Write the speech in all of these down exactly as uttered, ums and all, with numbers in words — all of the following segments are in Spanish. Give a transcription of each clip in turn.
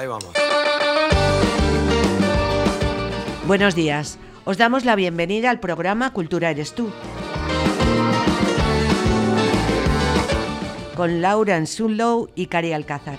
Ahí vamos. Buenos días. Os damos la bienvenida al programa Cultura Eres Tú. Con Laura Ansunlow y Cari Alcázar.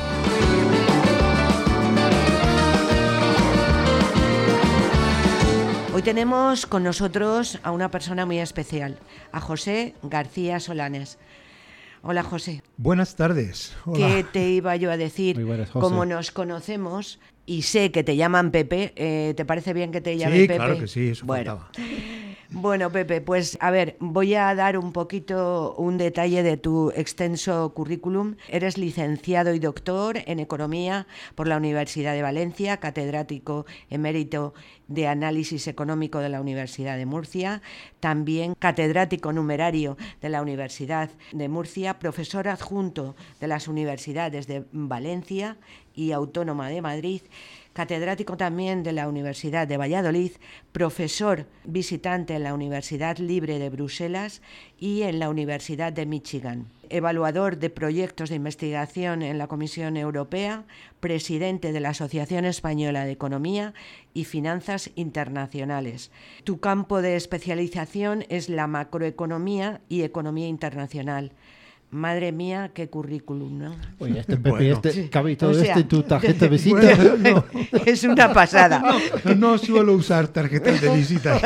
Hoy tenemos con nosotros a una persona muy especial, a José García Solanes. Hola, José. Buenas tardes. Hola. ¿Qué te iba yo a decir? Muy buenas, José. Como nos conocemos y sé que te llaman Pepe, eh, ¿te parece bien que te llame sí, Pepe? Sí, claro que sí, eso bueno. faltaba. Bueno, Pepe, pues a ver, voy a dar un poquito un detalle de tu extenso currículum. Eres licenciado y doctor en Economía por la Universidad de Valencia, catedrático emérito de Análisis Económico de la Universidad de Murcia, también catedrático numerario de la Universidad de Murcia, profesor adjunto de las universidades de Valencia y Autónoma de Madrid, catedrático también de la Universidad de Valladolid, profesor visitante en la Universidad Libre de Bruselas y en la Universidad de Michigan, evaluador de proyectos de investigación en la Comisión Europea, presidente de la Asociación Española de Economía y Finanzas Internacionales. Tu campo de especialización es la macroeconomía y economía internacional. Madre mía, qué currículum, ¿no? Oye, este Pepe, Bueno, este cabe todo o sea, este tu tarjeta de visita. Bueno, no, Es una pasada. no, no suelo usar tarjetas de visita.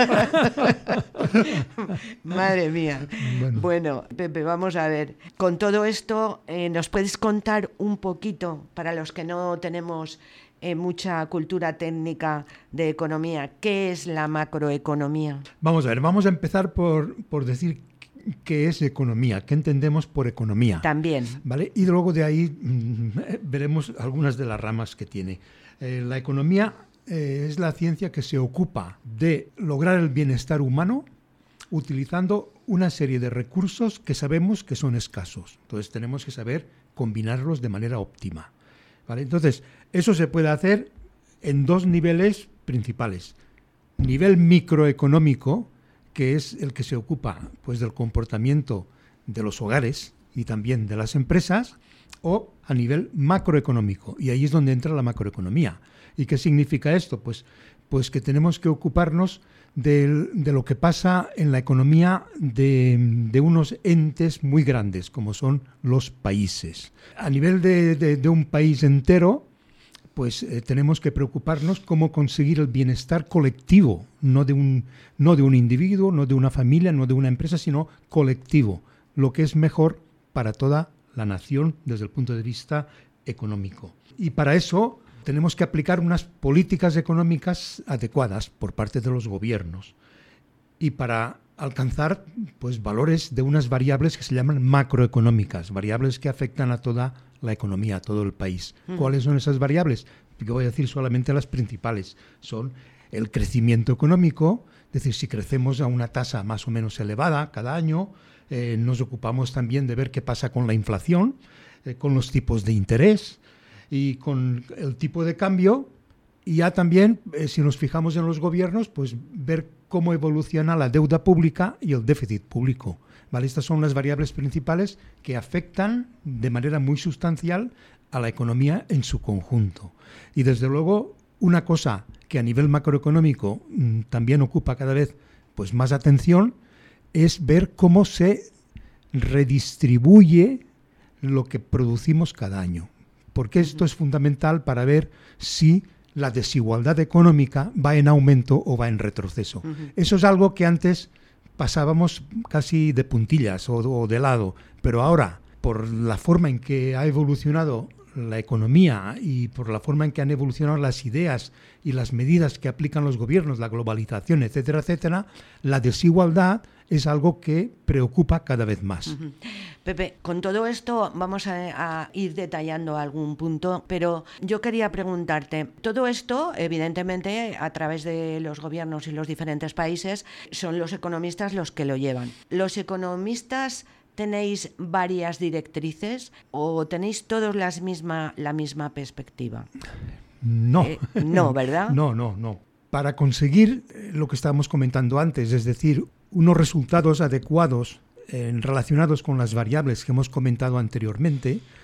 Madre mía. Bueno. Bueno, Pepe, vamos a ver. Con todo esto, eh, ¿nos puedes contar un poquito, para los que no tenemos eh, mucha cultura técnica de economía, qué es la macroeconomía? Vamos a ver, vamos a empezar por, por decir qué es economía, qué entendemos por economía. También. ¿Vale? Y luego de ahí mmm, veremos algunas de las ramas que tiene. Eh, la economía eh, es la ciencia que se ocupa de lograr el bienestar humano utilizando una serie de recursos que sabemos que son escasos. Entonces tenemos que saber combinarlos de manera óptima. ¿Vale? Entonces, eso se puede hacer en dos niveles principales. Nivel microeconómico, que es el que se ocupa pues, del comportamiento de los hogares y también de las empresas, o a nivel macroeconómico. Y ahí es donde entra la macroeconomía. ¿Y qué significa esto? Pues, pues que tenemos que ocuparnos de, de lo que pasa en la economía de, de unos entes muy grandes, como son los países. A nivel de, de, de un país entero, pues eh, tenemos que preocuparnos cómo conseguir el bienestar colectivo, no de un, no de un individuo, no de una familia, no de una empresa, sino colectivo, lo que es mejor para toda la nación desde el punto de vista económico. Y para eso tenemos que aplicar unas políticas económicas adecuadas por parte de los gobiernos y para alcanzar pues, valores de unas variables que se llaman macroeconómicas, variables que afectan a toda la economía, a todo el país. Mm. ¿Cuáles son esas variables? Yo voy a decir solamente las principales. Son el crecimiento económico, es decir, si crecemos a una tasa más o menos elevada cada año, eh, nos ocupamos también de ver qué pasa con la inflación, eh, con los tipos de interés y con el tipo de cambio. Y ya también, eh, si nos fijamos en los gobiernos, pues ver cómo evoluciona la deuda pública y el déficit público. ¿Vale? Estas son las variables principales que afectan de manera muy sustancial a la economía en su conjunto. Y desde luego, una cosa que a nivel macroeconómico mmm, también ocupa cada vez pues, más atención es ver cómo se redistribuye lo que producimos cada año. Porque esto es fundamental para ver si la desigualdad económica va en aumento o va en retroceso. Uh-huh. Eso es algo que antes pasábamos casi de puntillas o, o de lado, pero ahora, por la forma en que ha evolucionado la economía y por la forma en que han evolucionado las ideas y las medidas que aplican los gobiernos, la globalización, etcétera, etcétera, la desigualdad es algo que preocupa cada vez más. Uh-huh. Pepe, con todo esto vamos a, a ir detallando algún punto, pero yo quería preguntarte, todo esto, evidentemente, a través de los gobiernos y los diferentes países, son los economistas los que lo llevan. ¿Los economistas tenéis varias directrices o tenéis todos las misma, la misma perspectiva? No. Eh, no, ¿verdad? No, no, no. Para conseguir lo que estábamos comentando antes, es decir, unos resultados adecuados eh, relacionados con las variables que hemos comentado anteriormente,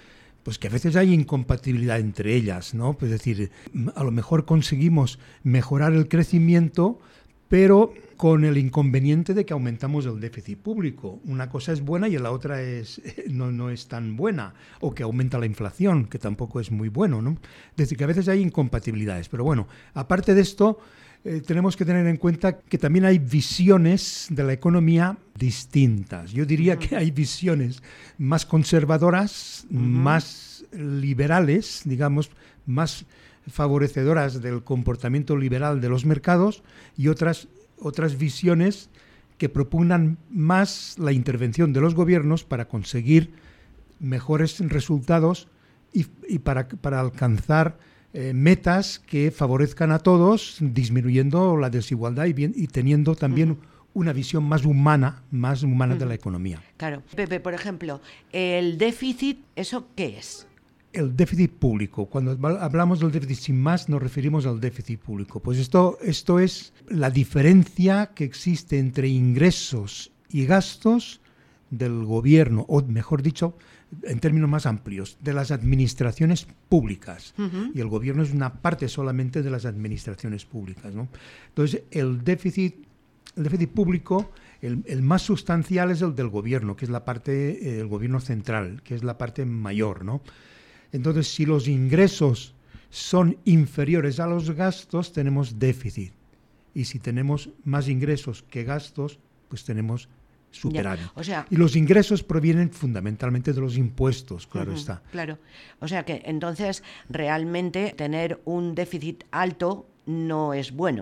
pues que a veces hay incompatibilidad entre ellas, ¿no? Es decir, a lo mejor conseguimos mejorar el crecimiento, pero con el inconveniente de que aumentamos el déficit público. Una cosa es buena y la otra es no, no es tan buena, o que aumenta la inflación, que tampoco es muy bueno, ¿no? Es decir, que a veces hay incompatibilidades. Pero bueno, aparte de esto, eh, tenemos que tener en cuenta que también hay visiones de la economía distintas. Yo diría uh-huh. que hay visiones más conservadoras, uh-huh. más liberales, digamos, más favorecedoras del comportamiento liberal de los mercados, y otras otras visiones que propugnan más la intervención de los gobiernos para conseguir mejores resultados y, y para, para alcanzar eh, metas que favorezcan a todos, disminuyendo la desigualdad y, bien, y teniendo también uh-huh. una visión más humana, más humana uh-huh. de la economía. Claro. Pepe, por ejemplo, el déficit, ¿eso qué es? El déficit público. Cuando hablamos del déficit sin más, nos referimos al déficit público. Pues esto, esto es la diferencia que existe entre ingresos y gastos del gobierno, o mejor dicho, en términos más amplios, de las administraciones públicas. Uh-huh. Y el gobierno es una parte solamente de las administraciones públicas, ¿no? Entonces, el déficit, el déficit público, el, el más sustancial es el del gobierno, que es la parte, eh, el gobierno central, que es la parte mayor, ¿no? Entonces, si los ingresos son inferiores a los gastos, tenemos déficit. Y si tenemos más ingresos que gastos, pues tenemos superávit. O sea, y los ingresos provienen fundamentalmente de los impuestos, claro uh-huh, está. Claro. O sea que entonces realmente tener un déficit alto no es bueno.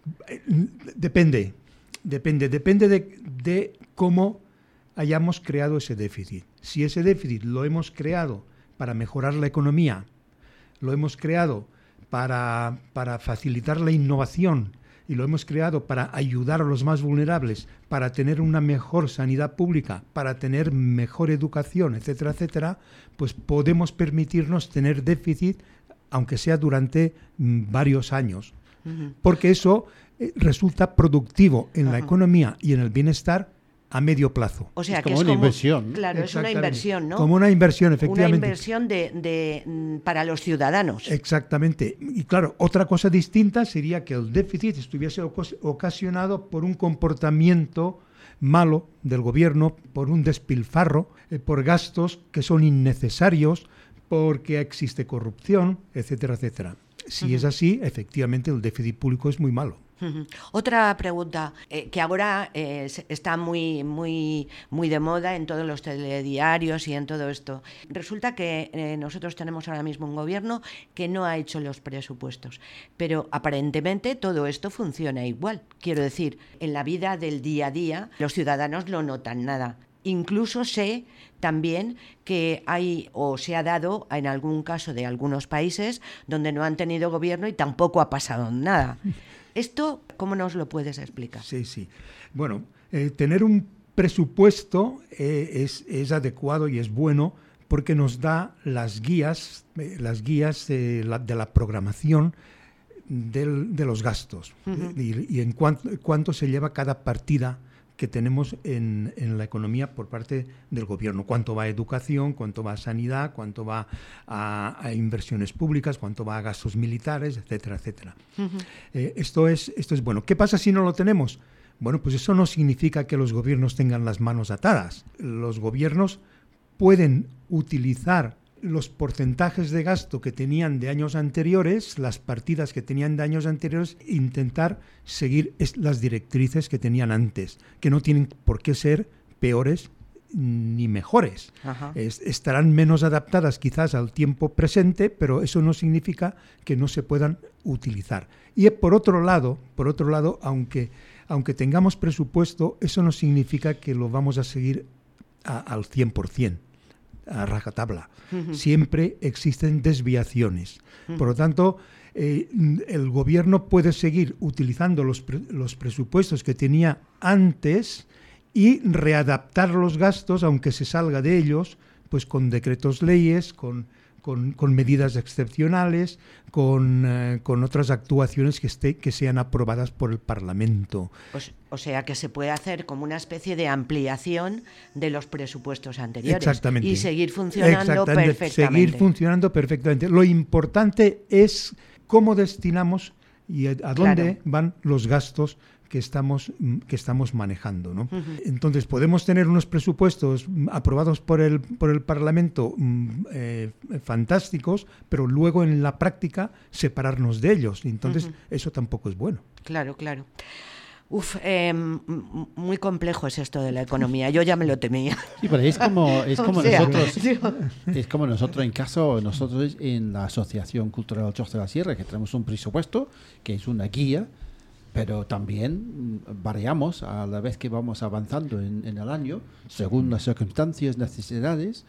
Depende, depende, depende de, de cómo hayamos creado ese déficit. Si ese déficit lo hemos creado para mejorar la economía, lo hemos creado para, para facilitar la innovación y lo hemos creado para ayudar a los más vulnerables, para tener una mejor sanidad pública, para tener mejor educación, etcétera, etcétera, pues podemos permitirnos tener déficit, aunque sea durante mm, varios años, uh-huh. porque eso eh, resulta productivo en uh-huh. la economía y en el bienestar a medio plazo. O sea, es que como es una como, inversión. Claro, es una inversión, ¿no? Como una inversión, efectivamente. Una inversión de, de, para los ciudadanos. Exactamente. Y claro, otra cosa distinta sería que el déficit estuviese ocasionado por un comportamiento malo del gobierno, por un despilfarro, eh, por gastos que son innecesarios, porque existe corrupción, etcétera, etcétera. Si uh-huh. es así, efectivamente el déficit público es muy malo. Uh-huh. Otra pregunta eh, que ahora eh, está muy, muy, muy de moda en todos los telediarios y en todo esto. Resulta que eh, nosotros tenemos ahora mismo un gobierno que no ha hecho los presupuestos, pero aparentemente todo esto funciona igual. Quiero decir, en la vida del día a día los ciudadanos no notan nada. Incluso sé también que hay o se ha dado en algún caso de algunos países donde no han tenido gobierno y tampoco ha pasado nada. ¿Esto cómo nos lo puedes explicar? Sí, sí. Bueno, eh, tener un presupuesto eh, es, es adecuado y es bueno porque nos da las guías, eh, las guías eh, la, de la programación del, de los gastos uh-huh. y, y en cuánto, cuánto se lleva cada partida que tenemos en, en la economía por parte del gobierno. Cuánto va a educación, cuánto va a sanidad, cuánto va a, a inversiones públicas, cuánto va a gastos militares, etcétera, etcétera. Uh-huh. Eh, esto es, esto es bueno. ¿Qué pasa si no lo tenemos? Bueno, pues eso no significa que los gobiernos tengan las manos atadas. Los gobiernos pueden utilizar los porcentajes de gasto que tenían de años anteriores, las partidas que tenían de años anteriores, intentar seguir las directrices que tenían antes, que no tienen por qué ser peores ni mejores. Es, estarán menos adaptadas quizás al tiempo presente, pero eso no significa que no se puedan utilizar. Y por otro lado, por otro lado, aunque, aunque tengamos presupuesto, eso no significa que lo vamos a seguir a, al cien por ciento. A rajatabla. Uh-huh. Siempre existen desviaciones. Uh-huh. Por lo tanto, eh, el gobierno puede seguir utilizando los, pre- los presupuestos que tenía antes y readaptar los gastos, aunque se salga de ellos, pues con decretos leyes, con, con, con medidas excepcionales, con, eh, con otras actuaciones que, esté, que sean aprobadas por el Parlamento. O, o sea, que se puede hacer como una especie de ampliación de los presupuestos anteriores. Exactamente. Y seguir funcionando perfectamente. Seguir funcionando perfectamente. Lo importante es cómo destinamos y a, a dónde claro. van los gastos que estamos, que estamos manejando, ¿no? Uh-huh. Entonces, podemos tener unos presupuestos aprobados por el, por el Parlamento eh, fantásticos, pero luego en la práctica separarnos de ellos. Entonces, uh-huh. eso tampoco es bueno. Claro, claro. Uf, eh, muy complejo es esto de la economía. Yo ya me lo temía. Sí, pero es como, es como o sea, nosotros, digo... es como nosotros en caso, nosotros en la Asociación Cultural Jocs de la Sierra, que tenemos un presupuesto que es una guía, pero también variamos a la vez que vamos avanzando en, en el año, según las circunstancias, necesidades,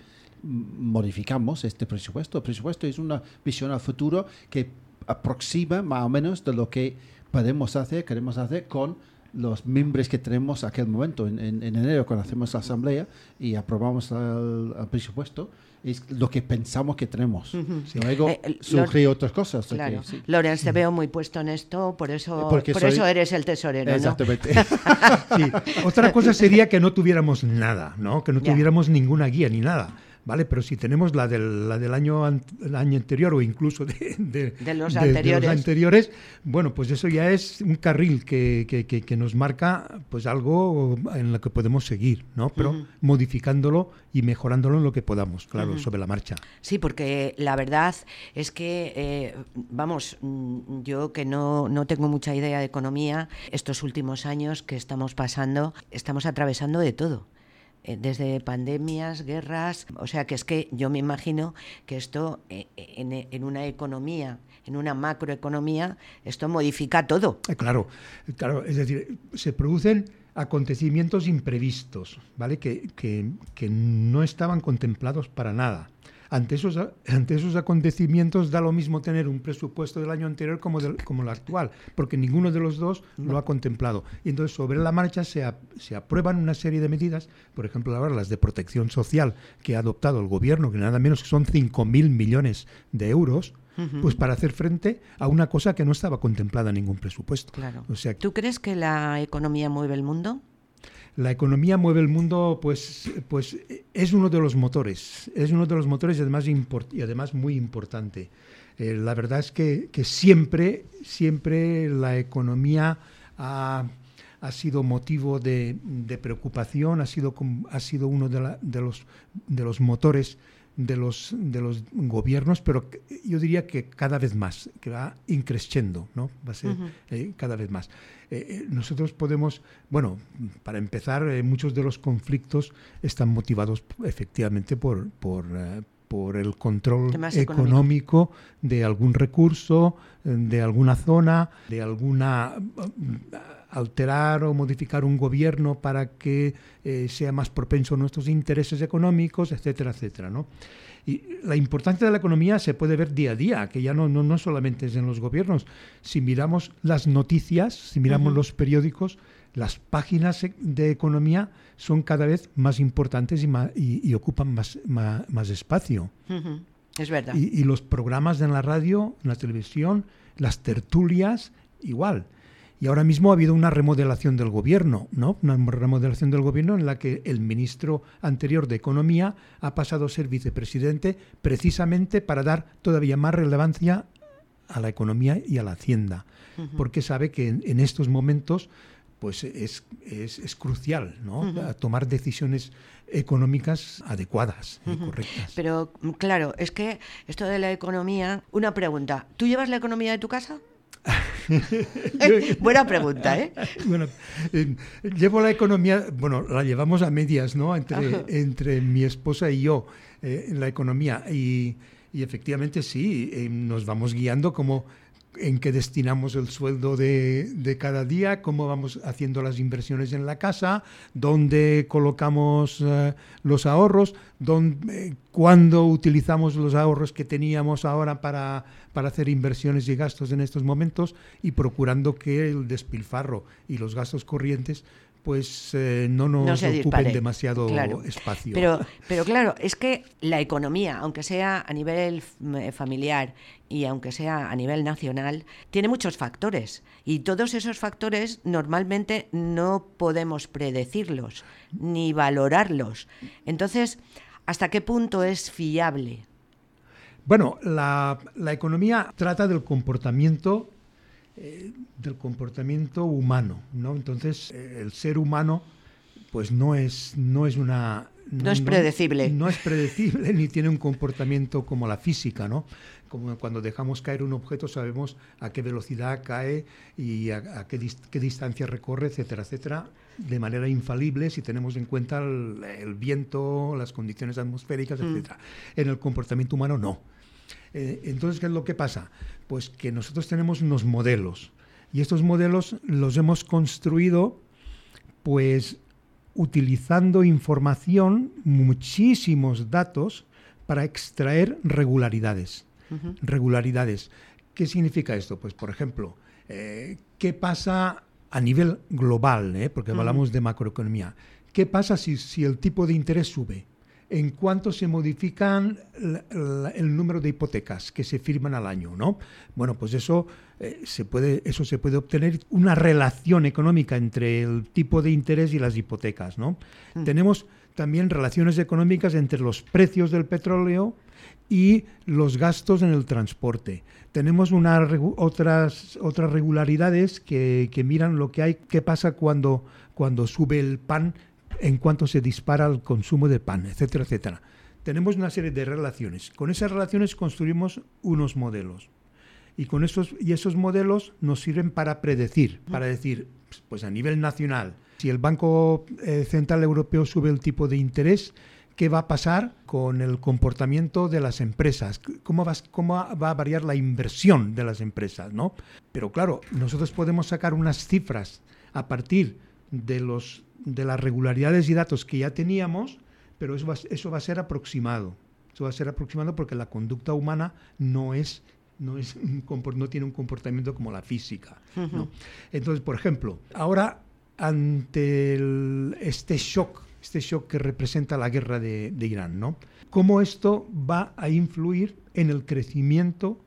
modificamos este presupuesto. El presupuesto es una visión al futuro que aproxima más o menos de lo que podemos hacer, queremos hacer con los miembros que tenemos a aquel momento. En, en, en enero, cuando hacemos la asamblea y aprobamos el, el presupuesto, es lo que pensamos que tenemos. Uh-huh. Sí. Luego eh, surgen otras cosas. Claro. Que, sí. Lorenz, te veo muy puesto en esto, por eso, por soy... eso eres el tesorero, Exactamente. ¿no? Sí. Otra cosa sería que no tuviéramos nada, ¿no? Que no ya. tuviéramos ninguna guía ni nada. ¿Vale? Pero si tenemos la del, la del año, an, el año anterior o incluso de, de, de, los, de, anteriores. de los anteriores, bueno, pues eso ya es un carril que, que, que, que nos marca pues algo en lo que podemos seguir, ¿no? Pero uh-huh. modificándolo y mejorándolo en lo que podamos, claro, uh-huh. sobre la marcha. Sí, porque la verdad es que, eh, vamos, yo que no, no tengo mucha idea de economía, estos últimos años que estamos pasando, estamos atravesando de todo. Desde pandemias, guerras, o sea que es que yo me imagino que esto en, en una economía, en una macroeconomía, esto modifica todo. Claro, claro, es decir, se producen acontecimientos imprevistos, ¿vale? Que, que, que no estaban contemplados para nada. Ante esos, ante esos acontecimientos da lo mismo tener un presupuesto del año anterior como, del, como el actual, porque ninguno de los dos no. lo ha contemplado. Y entonces sobre la marcha se, a, se aprueban una serie de medidas, por ejemplo ahora las de protección social que ha adoptado el gobierno, que nada menos que son cinco mil millones de euros, uh-huh. pues para hacer frente a una cosa que no estaba contemplada en ningún presupuesto. Claro. O sea, ¿tú crees que la economía mueve el mundo? La economía mueve el mundo, pues, pues es uno de los motores, es uno de los motores y además, import, y además muy importante. Eh, la verdad es que, que siempre, siempre la economía ha, ha sido motivo de, de preocupación, ha sido, ha sido uno de, la, de, los, de los motores de los, de los gobiernos, pero yo diría que cada vez más, que va increciendo, ¿no? Va a ser uh-huh. eh, cada vez más. Eh, nosotros podemos, bueno, para empezar, eh, muchos de los conflictos están motivados efectivamente por, por, uh, por el control económico, económico de algún recurso, de alguna zona, de alguna... Uh, alterar o modificar un gobierno para que eh, sea más propenso a nuestros intereses económicos, etcétera, etcétera, ¿no? Y la importancia de la economía se puede ver día a día, que ya no, no, no solamente es en los gobiernos. Si miramos las noticias, si miramos uh-huh. los periódicos, las páginas de economía son cada vez más importantes y, más, y, y ocupan más, más, más espacio. Uh-huh. Es verdad. Y, y los programas en la radio, en la televisión, las tertulias, igual. Y ahora mismo ha habido una remodelación del gobierno, ¿no? Una remodelación del gobierno en la que el ministro anterior de Economía ha pasado a ser vicepresidente precisamente para dar todavía más relevancia a la economía y a la hacienda, uh-huh. porque sabe que en, en estos momentos pues es, es, es crucial, ¿no? Uh-huh. tomar decisiones económicas adecuadas y uh-huh. correctas. Pero claro, es que esto de la economía, una pregunta, ¿tú llevas la economía de tu casa? Buena pregunta, ¿eh? Bueno, eh, llevo la economía, bueno, la llevamos a medias, ¿no? Entre, entre mi esposa y yo, eh, en la economía. Y, y efectivamente sí, eh, nos vamos guiando como en qué destinamos el sueldo de, de cada día, cómo vamos haciendo las inversiones en la casa, dónde colocamos uh, los ahorros, dónde, eh, cuándo utilizamos los ahorros que teníamos ahora para, para hacer inversiones y gastos en estos momentos y procurando que el despilfarro y los gastos corrientes pues eh, no nos no se ocupen dispare. demasiado Claro. espacio. Pero, pero claro, es que la economía, aunque sea a nivel f- familiar y aunque sea a nivel nacional, tiene muchos factores. Y todos esos factores normalmente no podemos predecirlos ni valorarlos. Entonces, ¿hasta qué punto es fiable? Bueno, la, la economía trata del comportamiento eh, del comportamiento humano, ¿no? Entonces, eh, el ser humano, pues no es, no es una... No es predecible. No, no es predecible ni tiene un comportamiento como la física, ¿no? Como cuando dejamos caer un objeto sabemos a qué velocidad cae y a, a qué, dis, qué distancia recorre, etcétera, etcétera, de manera infalible si tenemos en cuenta el, el viento, las condiciones atmosféricas, etcétera. Mm. En el comportamiento humano no. Eh, entonces, ¿qué es lo que pasa? Pues que nosotros tenemos unos modelos y estos modelos los hemos construido pues utilizando información, muchísimos datos para extraer regularidades. Uh-huh. Regularidades. ¿Qué significa esto? Pues, por ejemplo, eh, ¿qué pasa a nivel global? Eh? Porque uh-huh. hablamos de macroeconomía. ¿Qué pasa si, si el tipo de interés sube? ¿En cuánto se modifican la, la, el número de hipotecas que se firman al año, ¿no? Bueno, pues eso, eh, se puede, eso se puede obtener una relación económica entre el tipo de interés y las hipotecas, ¿no? Mm. Tenemos también relaciones económicas entre los precios del petróleo y los gastos en el transporte. Tenemos una, otras, otras regularidades que, que miran lo que hay, qué pasa cuando, cuando sube el pan, en cuanto se dispara el consumo de pan, etcétera, etcétera. Tenemos una serie de relaciones. Con esas relaciones construimos unos modelos. Y, con esos, y esos modelos nos sirven para predecir, para decir, pues a nivel nacional, si el Banco eh, Central Europeo sube el tipo de interés, ¿qué va a pasar con el comportamiento de las empresas? ¿Cómo va, cómo va a variar la inversión de las empresas, ¿no? Pero claro, nosotros podemos sacar unas cifras a partir de los de las regularidades y datos que ya teníamos, pero eso va, eso va a ser aproximado. Eso va a ser aproximado porque la conducta humana no es, no es no tiene un comportamiento como la física, uh-huh. ¿no? Entonces, por ejemplo, ahora ante el, este shock, este shock que representa la guerra de, de Irán, ¿no? ¿Cómo esto va a influir en el crecimiento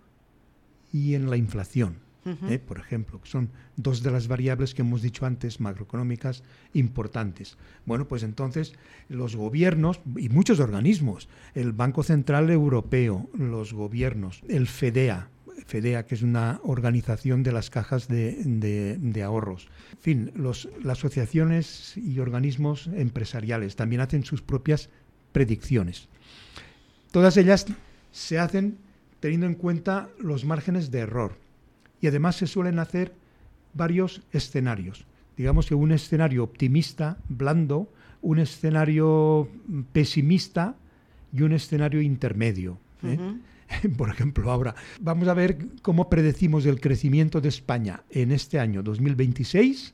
y en la inflación? Uh-huh. Eh, por ejemplo, que son dos de las variables que hemos dicho antes, macroeconómicas, importantes. Bueno, pues entonces los gobiernos y muchos organismos, el Banco Central Europeo, los gobiernos, el FEDEA, FEDEA, que es una organización de las cajas de, de, de ahorros, en fin, los, las asociaciones y organismos empresariales también hacen sus propias predicciones. Todas ellas se hacen teniendo en cuenta los márgenes de error. Y además se suelen hacer varios escenarios. Digamos que un escenario optimista, blando, un escenario pesimista y un escenario intermedio. ¿eh? Uh-huh. Por ejemplo, ahora vamos a ver cómo predecimos el crecimiento de España en este año dos mil veintiséis.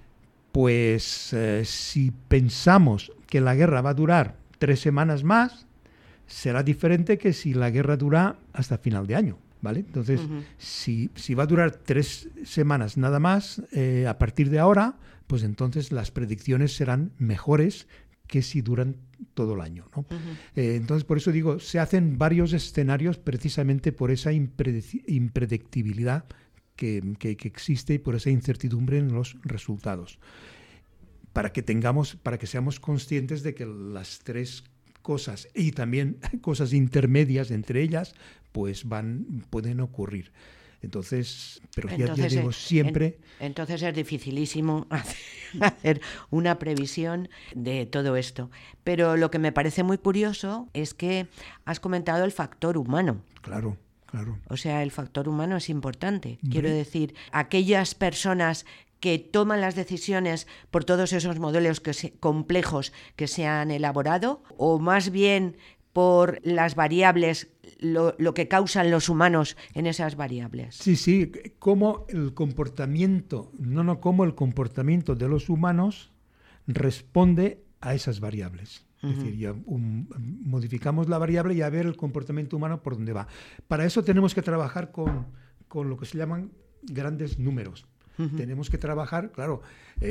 Pues eh, si pensamos que la guerra va a durar tres semanas más, será diferente que si la guerra dura hasta final de año. ¿Vale? Entonces, uh-huh. si, si va a durar tres semanas nada más, eh, a partir de ahora, pues entonces las predicciones serán mejores que si duran todo el año, ¿no? Uh-huh. Eh, entonces, por eso digo, se hacen varios escenarios precisamente por esa impredic- impredictibilidad que, que, que existe y por esa incertidumbre en los resultados. Para que tengamos, para que seamos conscientes de que las tres cosas y también cosas intermedias entre ellas pues van pueden ocurrir. Entonces, pero ya, entonces, ya digo siempre... En, entonces es dificilísimo hacer, hacer una previsión de todo esto. Pero lo que me parece muy curioso es que has comentado el factor humano. Claro, claro. O sea, el factor humano es importante. ¿Sí? Quiero decir, aquellas personas que toman las decisiones por todos esos modelos que se, complejos que se han elaborado, o más bien por las variables, lo, lo que causan los humanos en esas variables. Sí, sí, como el comportamiento, no, no, como el comportamiento de los humanos responde a esas variables. Uh-huh. Es decir, ya, um, modificamos la variable y a ver el comportamiento humano por dónde va. Para eso tenemos que trabajar con, con lo que se llaman grandes números. Uh-huh. Tenemos que trabajar, claro, eh,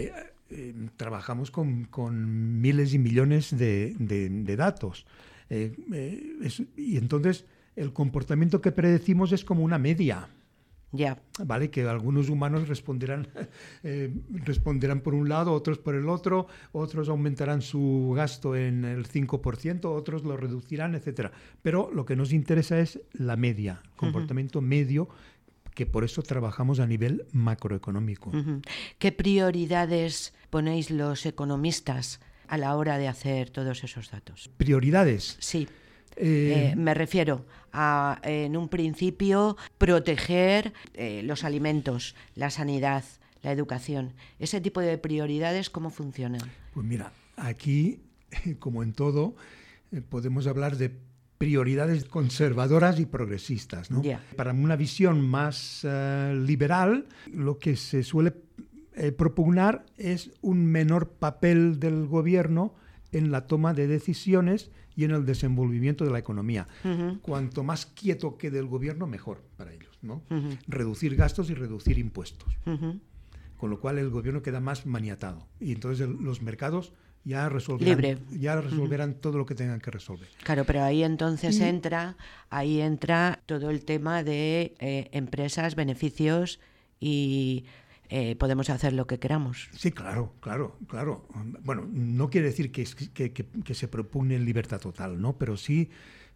eh, trabajamos con, con miles y millones de, de, de datos. Eh, eh, es, y entonces el comportamiento que predecimos es como una media. Ya. Vale, que algunos humanos responderán, eh, responderán por un lado, otros por el otro, otros aumentarán su gasto en el cinco por ciento, otros lo reducirán, etcétera. Pero lo que nos interesa es la media, comportamiento uh-huh. medio, que por eso trabajamos a nivel macroeconómico. Uh-huh. ¿Qué prioridades ponéis los economistas a la hora de hacer todos esos datos? ¿Prioridades? Sí. Eh, eh, me refiero a, en un principio, proteger eh, los alimentos, la sanidad, la educación. Ese tipo de prioridades, ¿cómo funcionan? Pues mira, aquí, como en todo, eh, podemos hablar de prioridades conservadoras y progresistas, ¿no? Yeah. Para una visión más uh, liberal, lo que se suele eh, propugnar es un menor papel del gobierno en la toma de decisiones y en el desenvolvimiento de la economía. Uh-huh. Cuanto más quieto quede el gobierno, mejor para ellos, ¿no? Uh-huh. Reducir gastos y reducir impuestos. Uh-huh. Con lo cual el gobierno queda más maniatado. Y entonces el, los mercados ya resolverán, Libre. ya resolverán uh-huh. todo lo que tengan que resolver. Claro, pero ahí entonces y, entra, ahí entra todo el tema de eh, empresas, beneficios y... Eh, podemos hacer lo que queramos. Sí, claro, claro, claro. Bueno, no quiere decir que, que, que, que se propugne libertad total, ¿no? Pero sí,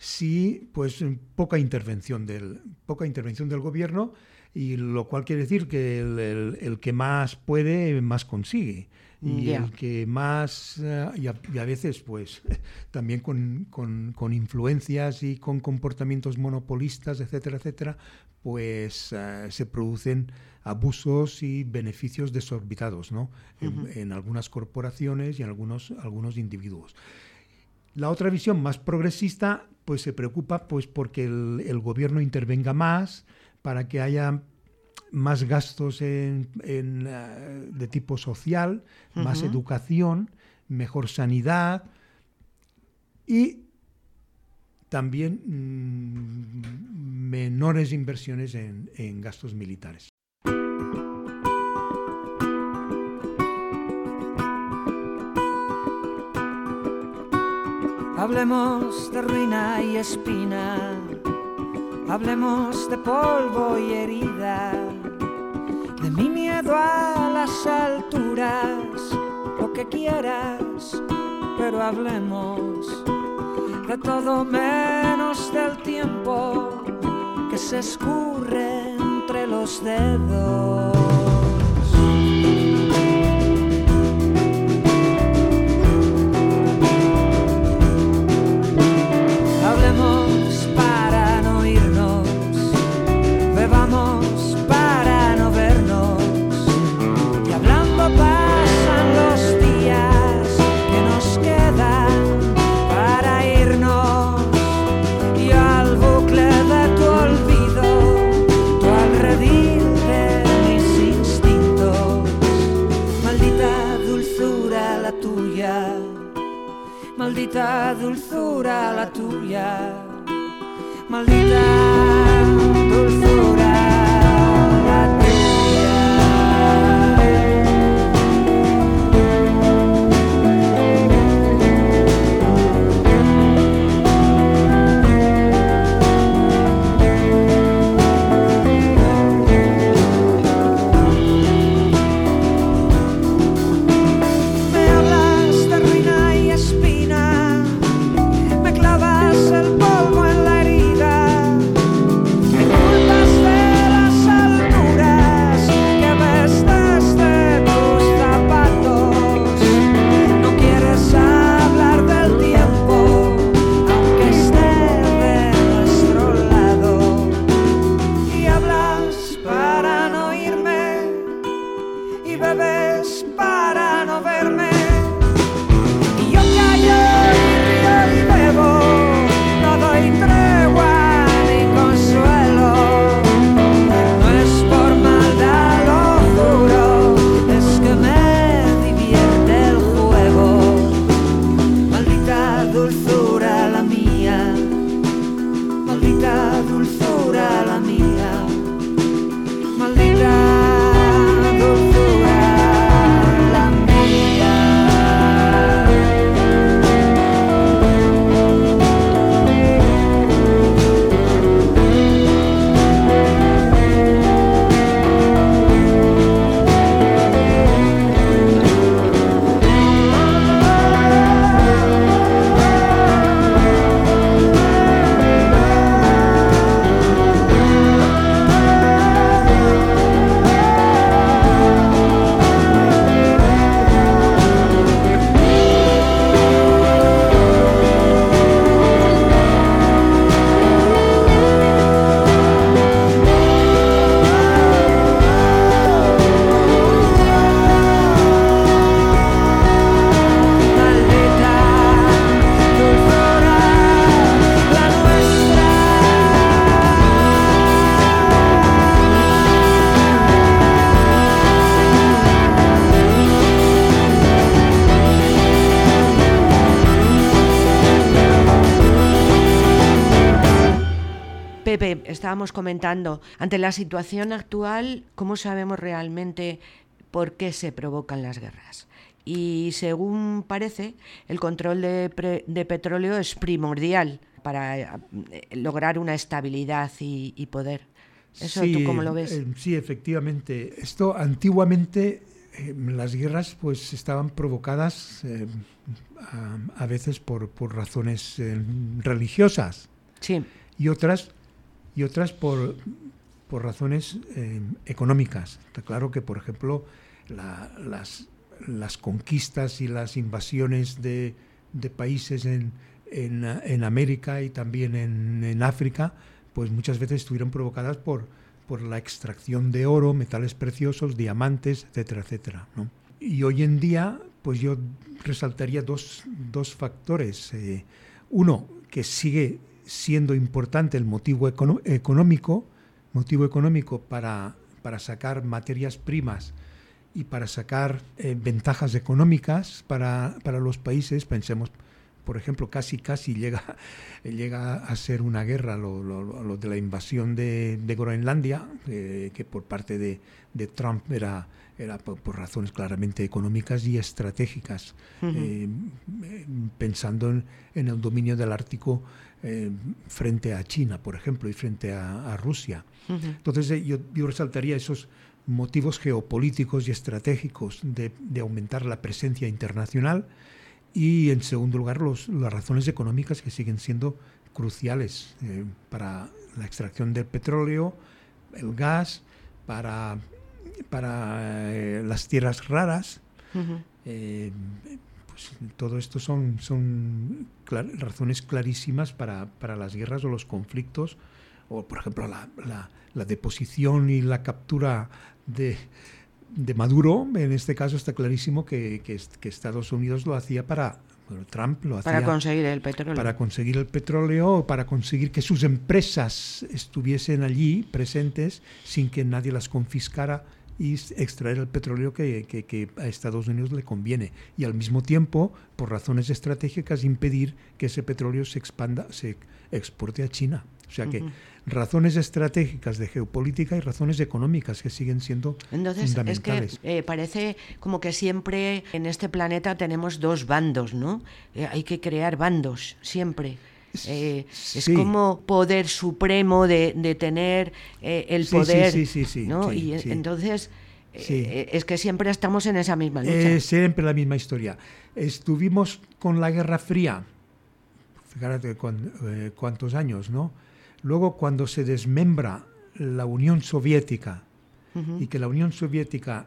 sí, pues poca intervención del, poca intervención del gobierno, y lo cual quiere decir que el, el, el que más puede, más consigue. Y yeah. el que más, uh, y, a, y a veces, pues, también con, con, con influencias y con comportamientos monopolistas, etcétera, etcétera, pues uh, se producen abusos y beneficios desorbitados, ¿no? Uh-huh. en, en algunas corporaciones y en algunos, algunos individuos. La otra visión más progresista, pues se preocupa pues porque el, el gobierno intervenga más, para que haya más gastos en, en, uh, de tipo social, uh-huh. más educación, mejor sanidad y también mmm, menores inversiones en, en gastos militares. Hablemos de ruina y espina, hablemos de polvo y herida, de mi miedo a las alturas, lo que quieras, pero hablemos de todo menos del tiempo que se escurre entre los dedos. Hablemos para no irnos, bebamos para no vernos, y hablando pasan los días que nos quedan para irnos, y al bucle de tu olvido, tú al redil de mis instintos, maldita dulzura la tuya, maldita dulzura la tuya, maldita dulzura la tuya. Me hablas de ruina y espina, me clavas el polvo en la herida, me culpas de las alturas que ves desde tus zapatos. No quieres hablar del tiempo, aunque esté de nuestro lado, y hablas para no irme, y bebes para no verme. Y yo callo y río y bebo, no doy tregua ni consuelo. No es por maldad, lo juro, es que me divierte el juego. Maldita dulzura la mía, maldita dulzura la mía, maldita dulzura la estábamos comentando, ante la situación actual, ¿cómo sabemos realmente por qué se provocan las guerras? Y según parece, el control de, pre, de petróleo es primordial para lograr una estabilidad y, y poder. ¿Eso sí, tú cómo lo ves? Eh, sí, efectivamente. Esto antiguamente, eh, las guerras pues estaban provocadas eh, a, a veces por, por razones eh, religiosas. Sí. Y otras, y otras por, por razones eh, económicas. Está claro que, por ejemplo, la, las, las conquistas y las invasiones de, de países en, en, en América y también en, en África, pues muchas veces estuvieron provocadas por, por la extracción de oro, metales preciosos, diamantes, etcétera, etcétera, ¿no? Y hoy en día, pues yo resaltaría dos, dos factores. Eh, uno, que sigue siendo importante el motivo econo- económico, motivo económico para, para sacar materias primas y para sacar eh, ventajas económicas para, para los países. Pensemos, por ejemplo, casi casi llega, llega a ser una guerra lo, lo, lo de la invasión de, de Groenlandia, eh, que por parte de, de Trump era, era por, por razones claramente económicas y estratégicas, uh-huh. eh, pensando en, en el dominio del Ártico eh, frente a China, por ejemplo, y frente a, a Rusia. Uh-huh. Entonces eh, yo, yo resaltaría esos motivos geopolíticos y estratégicos de, de aumentar la presencia internacional. Y, en segundo lugar, los, las razones económicas que siguen siendo cruciales eh, para la extracción del petróleo, el gas, para, para eh, las tierras raras. Uh-huh. Eh, pues, todo esto son, son clar, razones clarísimas para, para las guerras o los conflictos, o, por ejemplo, la, la, la deposición y la captura de... de Maduro. En este caso está clarísimo que, que, que Estados Unidos lo hacía para, bueno, Trump lo hacía para conseguir el petróleo. Para conseguir el petróleo, para conseguir que sus empresas estuviesen allí presentes sin que nadie las confiscara y extraer el petróleo que, que, que a Estados Unidos le conviene. Y al mismo tiempo, por razones estratégicas, impedir que ese petróleo se expanda, se exporte a China. O sea que uh-huh. razones estratégicas de geopolítica y razones económicas que siguen siendo Entonces, fundamentales. Es que eh, parece como que siempre en este planeta tenemos dos bandos, ¿no? Eh, hay que crear bandos, siempre. Eh, sí. Es como poder supremo de, de tener eh, el sí, poder, sí, sí, sí, sí, ¿no? sí, y sí. Entonces, sí. eh, es que siempre estamos en esa misma lucha. Eh, siempre la misma historia. Estuvimos con la Guerra Fría, fíjate cu- eh, cuántos años, ¿no? Luego, cuando se desmembra la Unión Soviética uh-huh. y que la Unión Soviética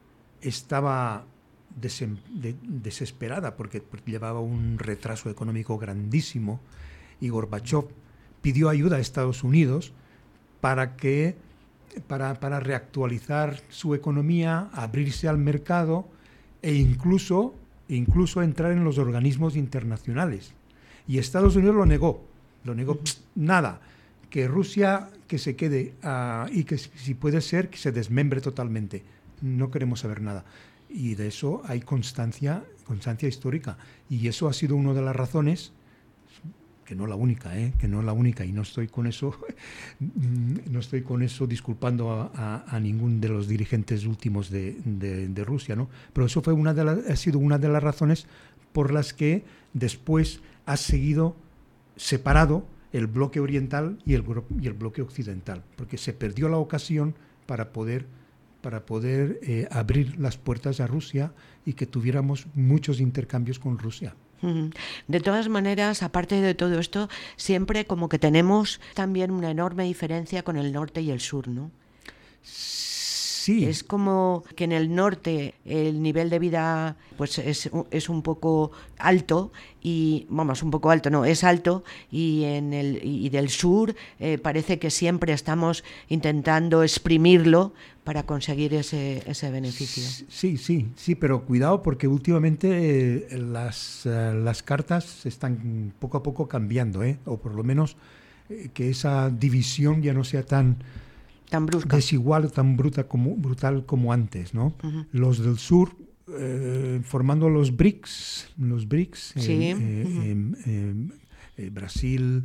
estaba desem- de- desesperada porque, porque llevaba un retraso económico grandísimo, y Gorbachov pidió ayuda a Estados Unidos para, que, para, para reactualizar su economía, abrirse al mercado e incluso, incluso entrar en los organismos internacionales. Y Estados Unidos lo negó, lo negó, uh-huh. pss, nada. Que Rusia que se quede uh, y que si puede ser que se desmembre totalmente. No queremos saber nada. Y de eso hay constancia, constancia histórica. Y eso ha sido una de las razones, que no la única, ¿eh? que no la única, y no estoy con eso, no estoy con eso disculpando a, a, a ningún de los dirigentes últimos de, de, de Rusia, ¿no? Pero eso fue una de las, ha sido una de las razones por las que después ha seguido separado el bloque oriental y el, y el bloque occidental, porque se perdió la ocasión para poder, para poder eh, abrir las puertas a Rusia y que tuviéramos muchos intercambios con Rusia. De todas maneras, aparte de todo esto, siempre como que tenemos también una enorme diferencia con el norte y el sur, ¿no? Sí. Es como que en el norte el nivel de vida pues es, es un poco alto y, vamos, un poco alto, no, es alto, y en el y del sur eh, parece que siempre estamos intentando exprimirlo para conseguir ese, ese beneficio. Sí, sí, sí, pero cuidado porque últimamente eh, las, uh, las cartas están poco a poco cambiando, ¿eh? O por lo menos eh, que esa división ya no sea tan... tan brusca, desigual, tan bruta como, brutal como antes, ¿no? Uh-huh. Los del sur eh, formando los BRICS, los BRICS, sí. eh, uh-huh. eh, eh, eh, Brasil,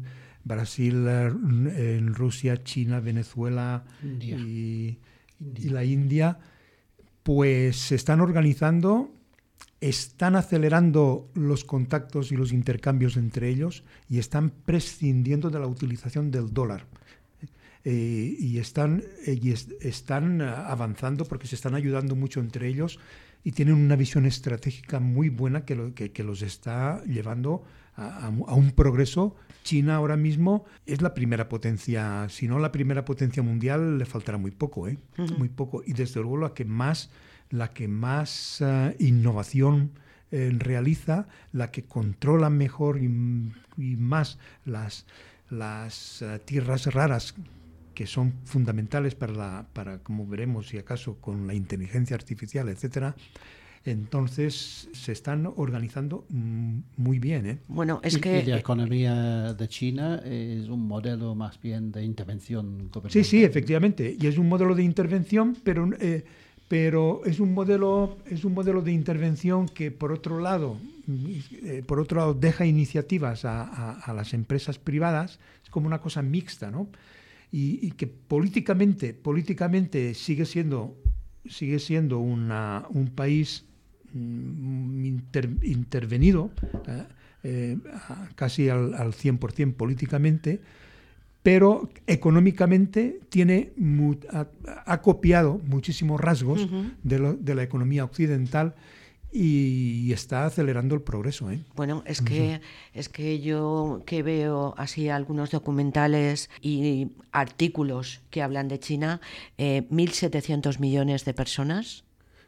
Brasil, en Rusia, China, Venezuela India. Y, India. y la India, pues se están organizando, están acelerando los contactos y los intercambios entre ellos y están prescindiendo de la utilización del dólar. Eh, y están, eh, y es, están avanzando porque se están ayudando mucho entre ellos y tienen una visión estratégica muy buena que, lo, que, que los está llevando a, a, a un progreso. China ahora mismo es la primera potencia, si no la primera potencia mundial, le faltará muy poco, ¿eh? Uh-huh. Muy poco. Y desde luego la que más, la que más uh, innovación eh, realiza, la que controla mejor y, y más las, las uh, tierras raras, que son fundamentales para, la, para, como veremos si acaso, con la inteligencia artificial, etcétera. Entonces se están organizando muy bien, ¿eh? Bueno, es y, que... y la economía de China es un modelo más bien de intervención gubernamental. Sí, sí, efectivamente. Y es un modelo de intervención, pero, eh, pero es un modelo, es un modelo de intervención que, por otro lado, eh, por otro lado deja iniciativas a, a, a las empresas privadas. Es como una cosa mixta, ¿no? Y, y que políticamente, políticamente sigue siendo, sigue siendo una, un país mm, inter, intervenido eh, eh, casi al, al cien por ciento políticamente, pero económicamente tiene mu, ha, ha copiado muchísimos rasgos uh-huh. de, lo, de la economía occidental y está acelerando el progreso, ¿eh? Bueno, es que, es que yo que veo así algunos documentales y artículos que hablan de China, eh, mil setecientos millones de personas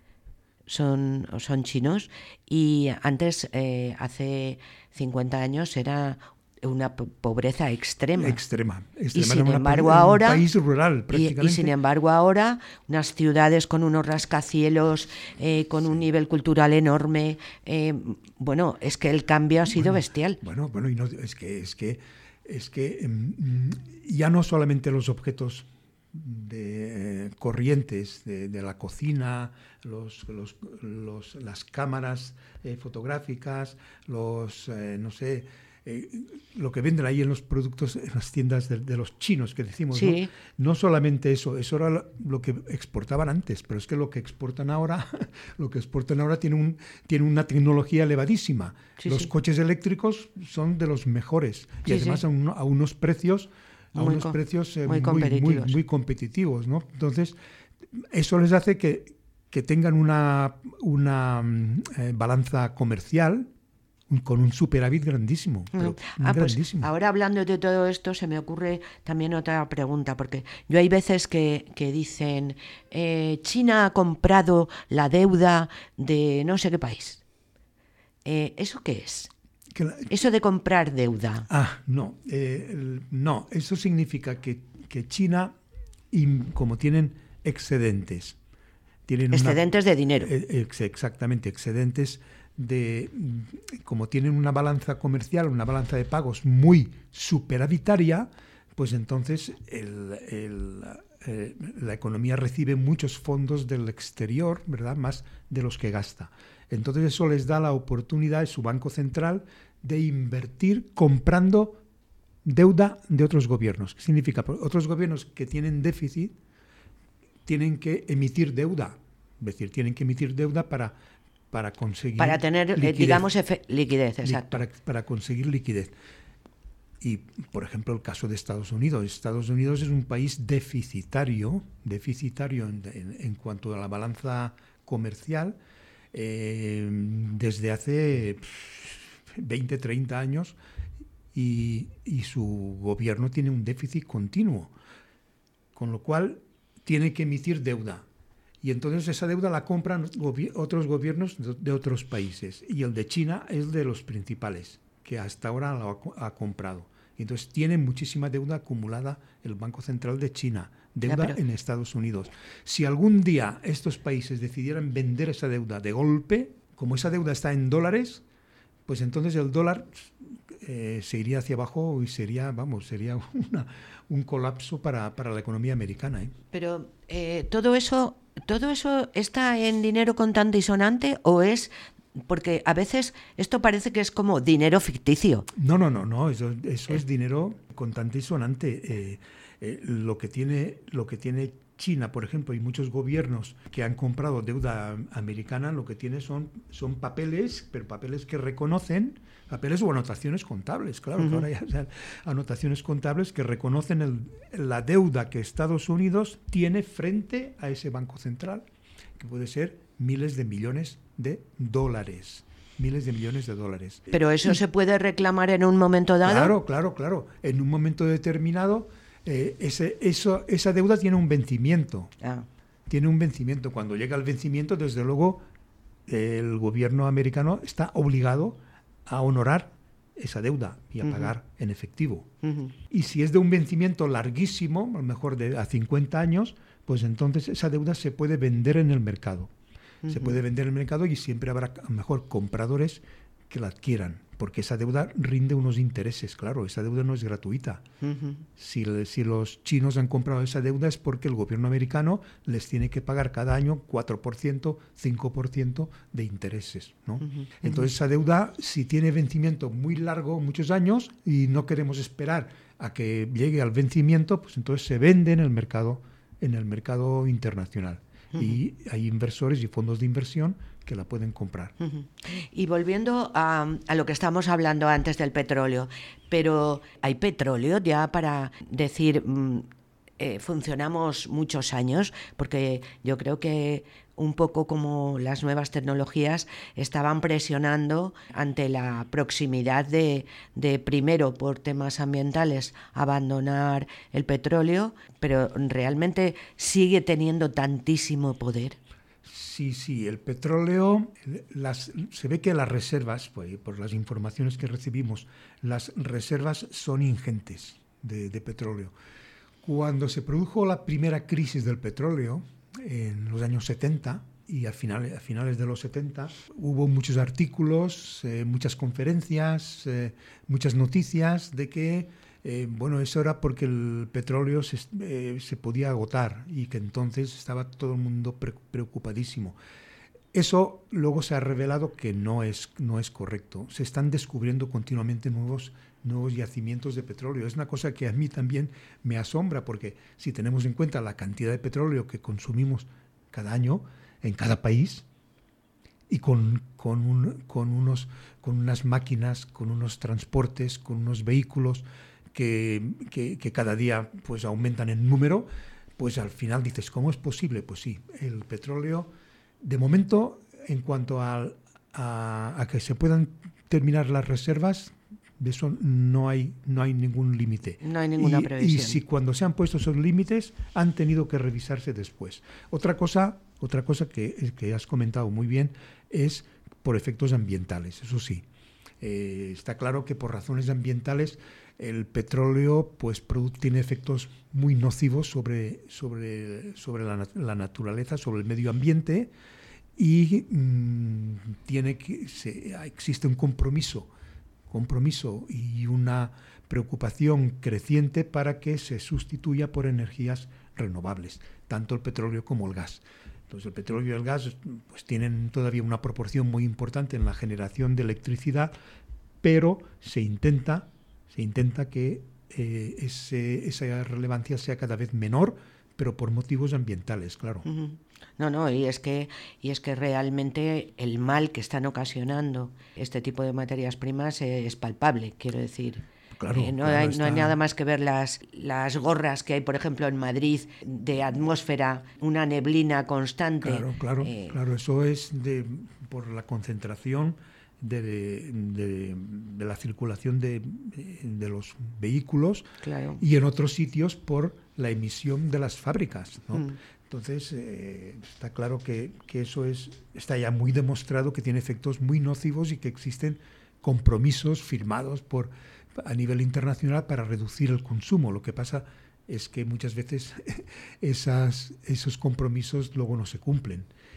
son, son chinos y antes, eh, hace cincuenta años, era una pobreza extrema. Extrema. extrema. Y sin una, embargo un ahora... país rural, prácticamente. Y, y sin embargo ahora, unas ciudades con unos rascacielos, eh, con sí. un nivel cultural enorme. Eh, bueno, es que el cambio ha sido bueno, bestial. Bueno, bueno, y no, es que, es que, es que um, ya no solamente los objetos de, eh, corrientes de, de la cocina, los, los, los, las cámaras eh, fotográficas, los, eh, no sé... Eh, lo que venden ahí en los productos, en las tiendas de, de los chinos que decimos, sí. ¿no? No solamente eso, eso era lo, lo que exportaban antes, pero es que lo que exportan ahora, lo que exportan ahora tiene, un, tiene una tecnología elevadísima. Sí, los sí. coches eléctricos son de los mejores y sí, además sí. a, un, a unos precios, a muy unos co- precios eh, muy, muy, competitivos. muy, muy competitivos, ¿no? Entonces, eso les hace que, que tengan una, una eh, balanza comercial con un superávit grandísimo. Pero ah, grandísimo. Pues ahora hablando de todo esto se me ocurre también otra pregunta, porque yo hay veces que, que dicen eh, China ha comprado la deuda de no sé qué país. Eh, ¿Eso qué es? Que la, Eso de comprar deuda. Ah, no. Eh, el, no, eso significa que, que China, y como tienen excedentes. Tienen excedentes una, de dinero. Eh, ex, exactamente, excedentes de, como tienen una balanza comercial, una balanza de pagos muy superavitaria, pues entonces el, el, eh, la economía recibe muchos fondos del exterior, ¿verdad? Más de los que gasta. Entonces eso les da la oportunidad a su Banco Central de invertir comprando deuda de otros gobiernos. ¿Qué significa? Otros gobiernos que tienen déficit tienen que emitir deuda, es decir, tienen que emitir deuda para para conseguir para tener liquidez. digamos efe- liquidez exacto para, para conseguir liquidez. Y por ejemplo el caso de Estados Unidos Estados Unidos es un país deficitario deficitario en, en, en cuanto a la balanza comercial eh, desde hace veinte, treinta años y, y su gobierno tiene un déficit continuo, con lo cual tiene que emitir deuda. Y entonces esa deuda la compran gobi- otros gobiernos de, de otros países. Y el de China es de los principales, que hasta ahora lo ha, ha comprado. Y entonces tiene muchísima deuda acumulada el Banco Central de China, deuda pero... en Estados Unidos. Si algún día estos países decidieran vender esa deuda de golpe, como esa deuda está en dólares, pues entonces el dólar eh, se iría hacia abajo y sería, vamos, sería una, un colapso para, para la economía americana, ¿eh? Pero eh, todo eso... ¿Todo eso está en dinero contante y sonante o es Porque a veces esto parece que es como dinero ficticio. No, no, no, no, eso, eso es dinero contante y sonante. Eh, eh, lo que tiene, lo que tiene China, por ejemplo, y muchos gobiernos que han comprado deuda americana, lo que tiene son, son papeles, pero papeles que reconocen, papeles o anotaciones contables, claro, uh-huh. que ahora ya o sea, anotaciones contables que reconocen el, la deuda que Estados Unidos tiene frente a ese Banco Central, que puede ser miles de millones de dólares. Miles de millones de dólares. Pero eso y, se puede reclamar en un momento dado. Claro, claro, claro. En un momento determinado, eh, ese, eso, esa deuda tiene un vencimiento. Ah. Tiene un vencimiento. Cuando llega el vencimiento, desde luego, eh, el gobierno americano está obligado a honorar esa deuda y a uh-huh. pagar en efectivo. Uh-huh. Y si es de un vencimiento larguísimo, a lo mejor de a cincuenta años, pues entonces esa deuda se puede vender en el mercado. Uh-huh. Se puede vender en el mercado y siempre habrá a lo mejor compradores que la adquieran, porque esa deuda rinde unos intereses, claro, esa deuda no es gratuita. Uh-huh. Si, si los chinos han comprado esa deuda es porque el gobierno americano les tiene que pagar cada año cuatro por ciento, cinco por ciento de intereses, ¿no? Uh-huh. Entonces esa deuda, si tiene vencimiento muy largo, muchos años, y no queremos esperar a que llegue al vencimiento, pues entonces se vende en el mercado, en el mercado internacional. Uh-huh. Y hay inversores y fondos de inversión que la pueden comprar. Uh-huh. Y volviendo a, a lo que estábamos hablando antes del petróleo, pero ¿hay petróleo ya para decir mmm, eh, funcionamos muchos años? Porque yo creo que un poco como las nuevas tecnologías estaban presionando ante la proximidad de, de primero por temas ambientales abandonar el petróleo, pero realmente sigue teniendo tantísimo poder. Sí, sí, el petróleo, las, se ve que las reservas, pues, por las informaciones que recibimos, las reservas son ingentes de, de petróleo. Cuando se produjo la primera crisis del petróleo, en los años setenta, y a finales, a finales de los setenta, hubo muchos artículos, eh, muchas conferencias, eh, muchas noticias de que Eh, bueno, eso era porque el petróleo se, eh, se podía agotar y que entonces estaba todo el mundo pre- preocupadísimo. Eso luego se ha revelado que no es, no es correcto. Se están descubriendo continuamente nuevos, nuevos yacimientos de petróleo. Es una cosa que a mí también me asombra, porque si tenemos en cuenta la cantidad de petróleo que consumimos cada año en cada país, y con, con, un, con, unos, con unas máquinas, con unos transportes, con unos vehículos, Que, que, que cada día pues aumentan en número, pues al final dices, ¿cómo es posible? Pues sí, el petróleo, de momento, en cuanto a, a, a que se puedan terminar las reservas, de eso no hay, no hay ningún límite. No hay ninguna y, previsión. Y si cuando se han puesto esos límites, han tenido que revisarse después. Otra cosa, otra cosa que, que has comentado muy bien es por efectos ambientales, eso sí. Eh, está claro que por razones ambientales el petróleo pues tiene efectos muy nocivos sobre, sobre, sobre la, la naturaleza, sobre el medio ambiente, y mmm, tiene que, se, existe un compromiso, compromiso y una preocupación creciente para que se sustituya por energías renovables, tanto el petróleo como el gas. Entonces el petróleo y el gas pues tienen todavía una proporción muy importante en la generación de electricidad, pero se intenta Se intenta que eh, ese, esa relevancia sea cada vez menor, pero por motivos ambientales, claro. Uh-huh. No, no, y es que y es que realmente el mal que están ocasionando este tipo de materias primas eh, es palpable, quiero decir. Claro, eh, no, claro, hay, está... no hay nada más que ver las, las gorras que hay, por ejemplo, en Madrid, de atmósfera, una neblina constante. Claro, claro, eh... claro, eso es de, por la concentración De, de, de la circulación de, de los vehículos, claro. Y en otros sitios por la emisión de las fábricas, ¿no? Mm. Entonces eh, está claro que, que eso es, está ya muy demostrado que tiene efectos muy nocivos y que existen compromisos firmados por, a nivel internacional para reducir el consumo. Lo que pasa es que muchas veces esas, esos compromisos luego no se cumplen.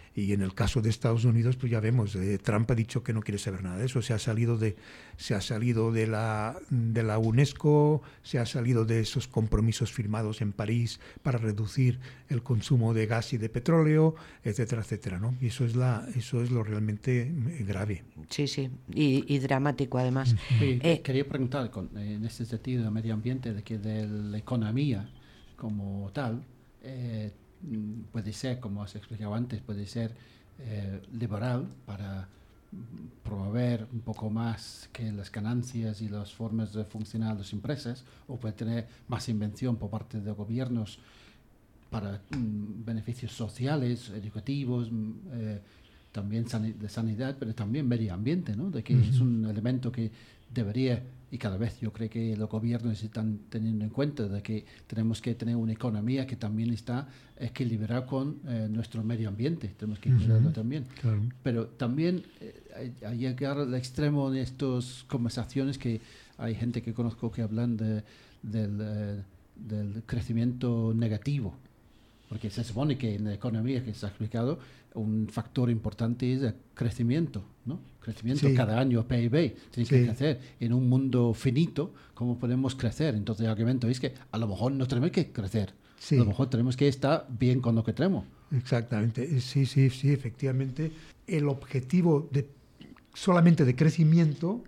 Y en el caso de Estados Unidos, pues ya vemos, eh, Trump ha dicho que no quiere saber nada de eso. Se ha salido de, se ha salido de la, de la UNESCO, se ha salido de esos compromisos firmados en París para reducir el consumo de gas y de petróleo, etcétera, etcétera, ¿no? Y eso es la, eso es lo realmente grave. Sí, sí, y, y dramático además. Sí, Eh, quería preguntar, con, en este sentido de medio ambiente, de que de la economía como tal, eh, puede ser, como has explicado antes, puede ser eh, liberal para promover un poco más que las ganancias y las formas de funcionar de las empresas, o puede tener más invención por parte de gobiernos para mm, beneficios sociales, educativos, mm, eh, también sani- de sanidad, pero también medio ambiente, ¿no? De que uh-huh. es un elemento que debería, y cada vez yo creo que los gobiernos están teniendo en cuenta de que tenemos que tener una economía que también está equilibrada con eh, nuestro medio ambiente, tenemos que equilibrarlo uh-huh. también. Claro. Pero también eh, a, a llegar al extremo de estas conversaciones que hay gente que conozco que hablan de, del, eh, del crecimiento negativo, porque se supone que en la economía que se ha explicado un factor importante es el crecimiento, ¿no? Crecimiento sí. cada año, P I B, tiene sí. que crecer. En un mundo finito, ¿cómo podemos crecer? Entonces el argumento es que a lo mejor no tenemos que crecer, sí. a lo mejor tenemos que estar bien con lo que tenemos. Exactamente, sí, sí, sí, efectivamente. El objetivo de solamente de crecimiento,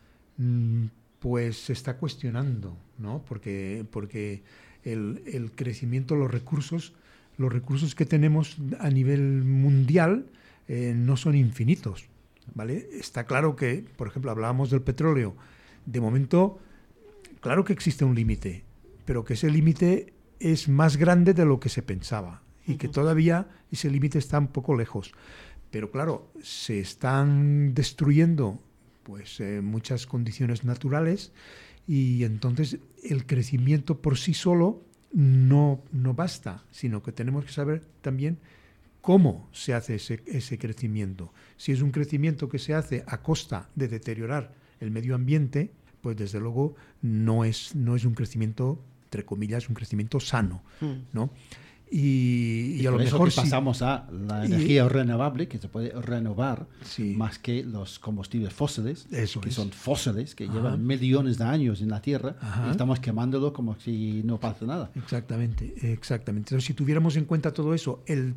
pues se está cuestionando, ¿no? Porque, porque el, el crecimiento, los recursos, los recursos que tenemos a nivel mundial eh, no son infinitos, ¿vale? Está claro que, por ejemplo, hablábamos del petróleo. De momento, claro que existe un límite, pero que ese límite es más grande de lo que se pensaba y que todavía ese límite está un poco lejos. Pero claro, se están destruyendo pues eh, muchas condiciones naturales y entonces el crecimiento por sí solo no, no basta, sino que tenemos que saber también cómo se hace ese, ese crecimiento. Si es un crecimiento que se hace a costa de deteriorar el medio ambiente, pues desde luego no es, no es un crecimiento, entre comillas, un crecimiento sano, ¿no? Y, y, y a lo por eso mejor que pasamos sí, a la energía y, renovable, que se puede renovar sí. más que los combustibles fósiles, eso que es. son fósiles, que Ajá. llevan millones de años en la Tierra, Ajá. y estamos quemándolo como si no pasa nada. Exactamente, exactamente. Entonces, si tuviéramos en cuenta todo eso, el,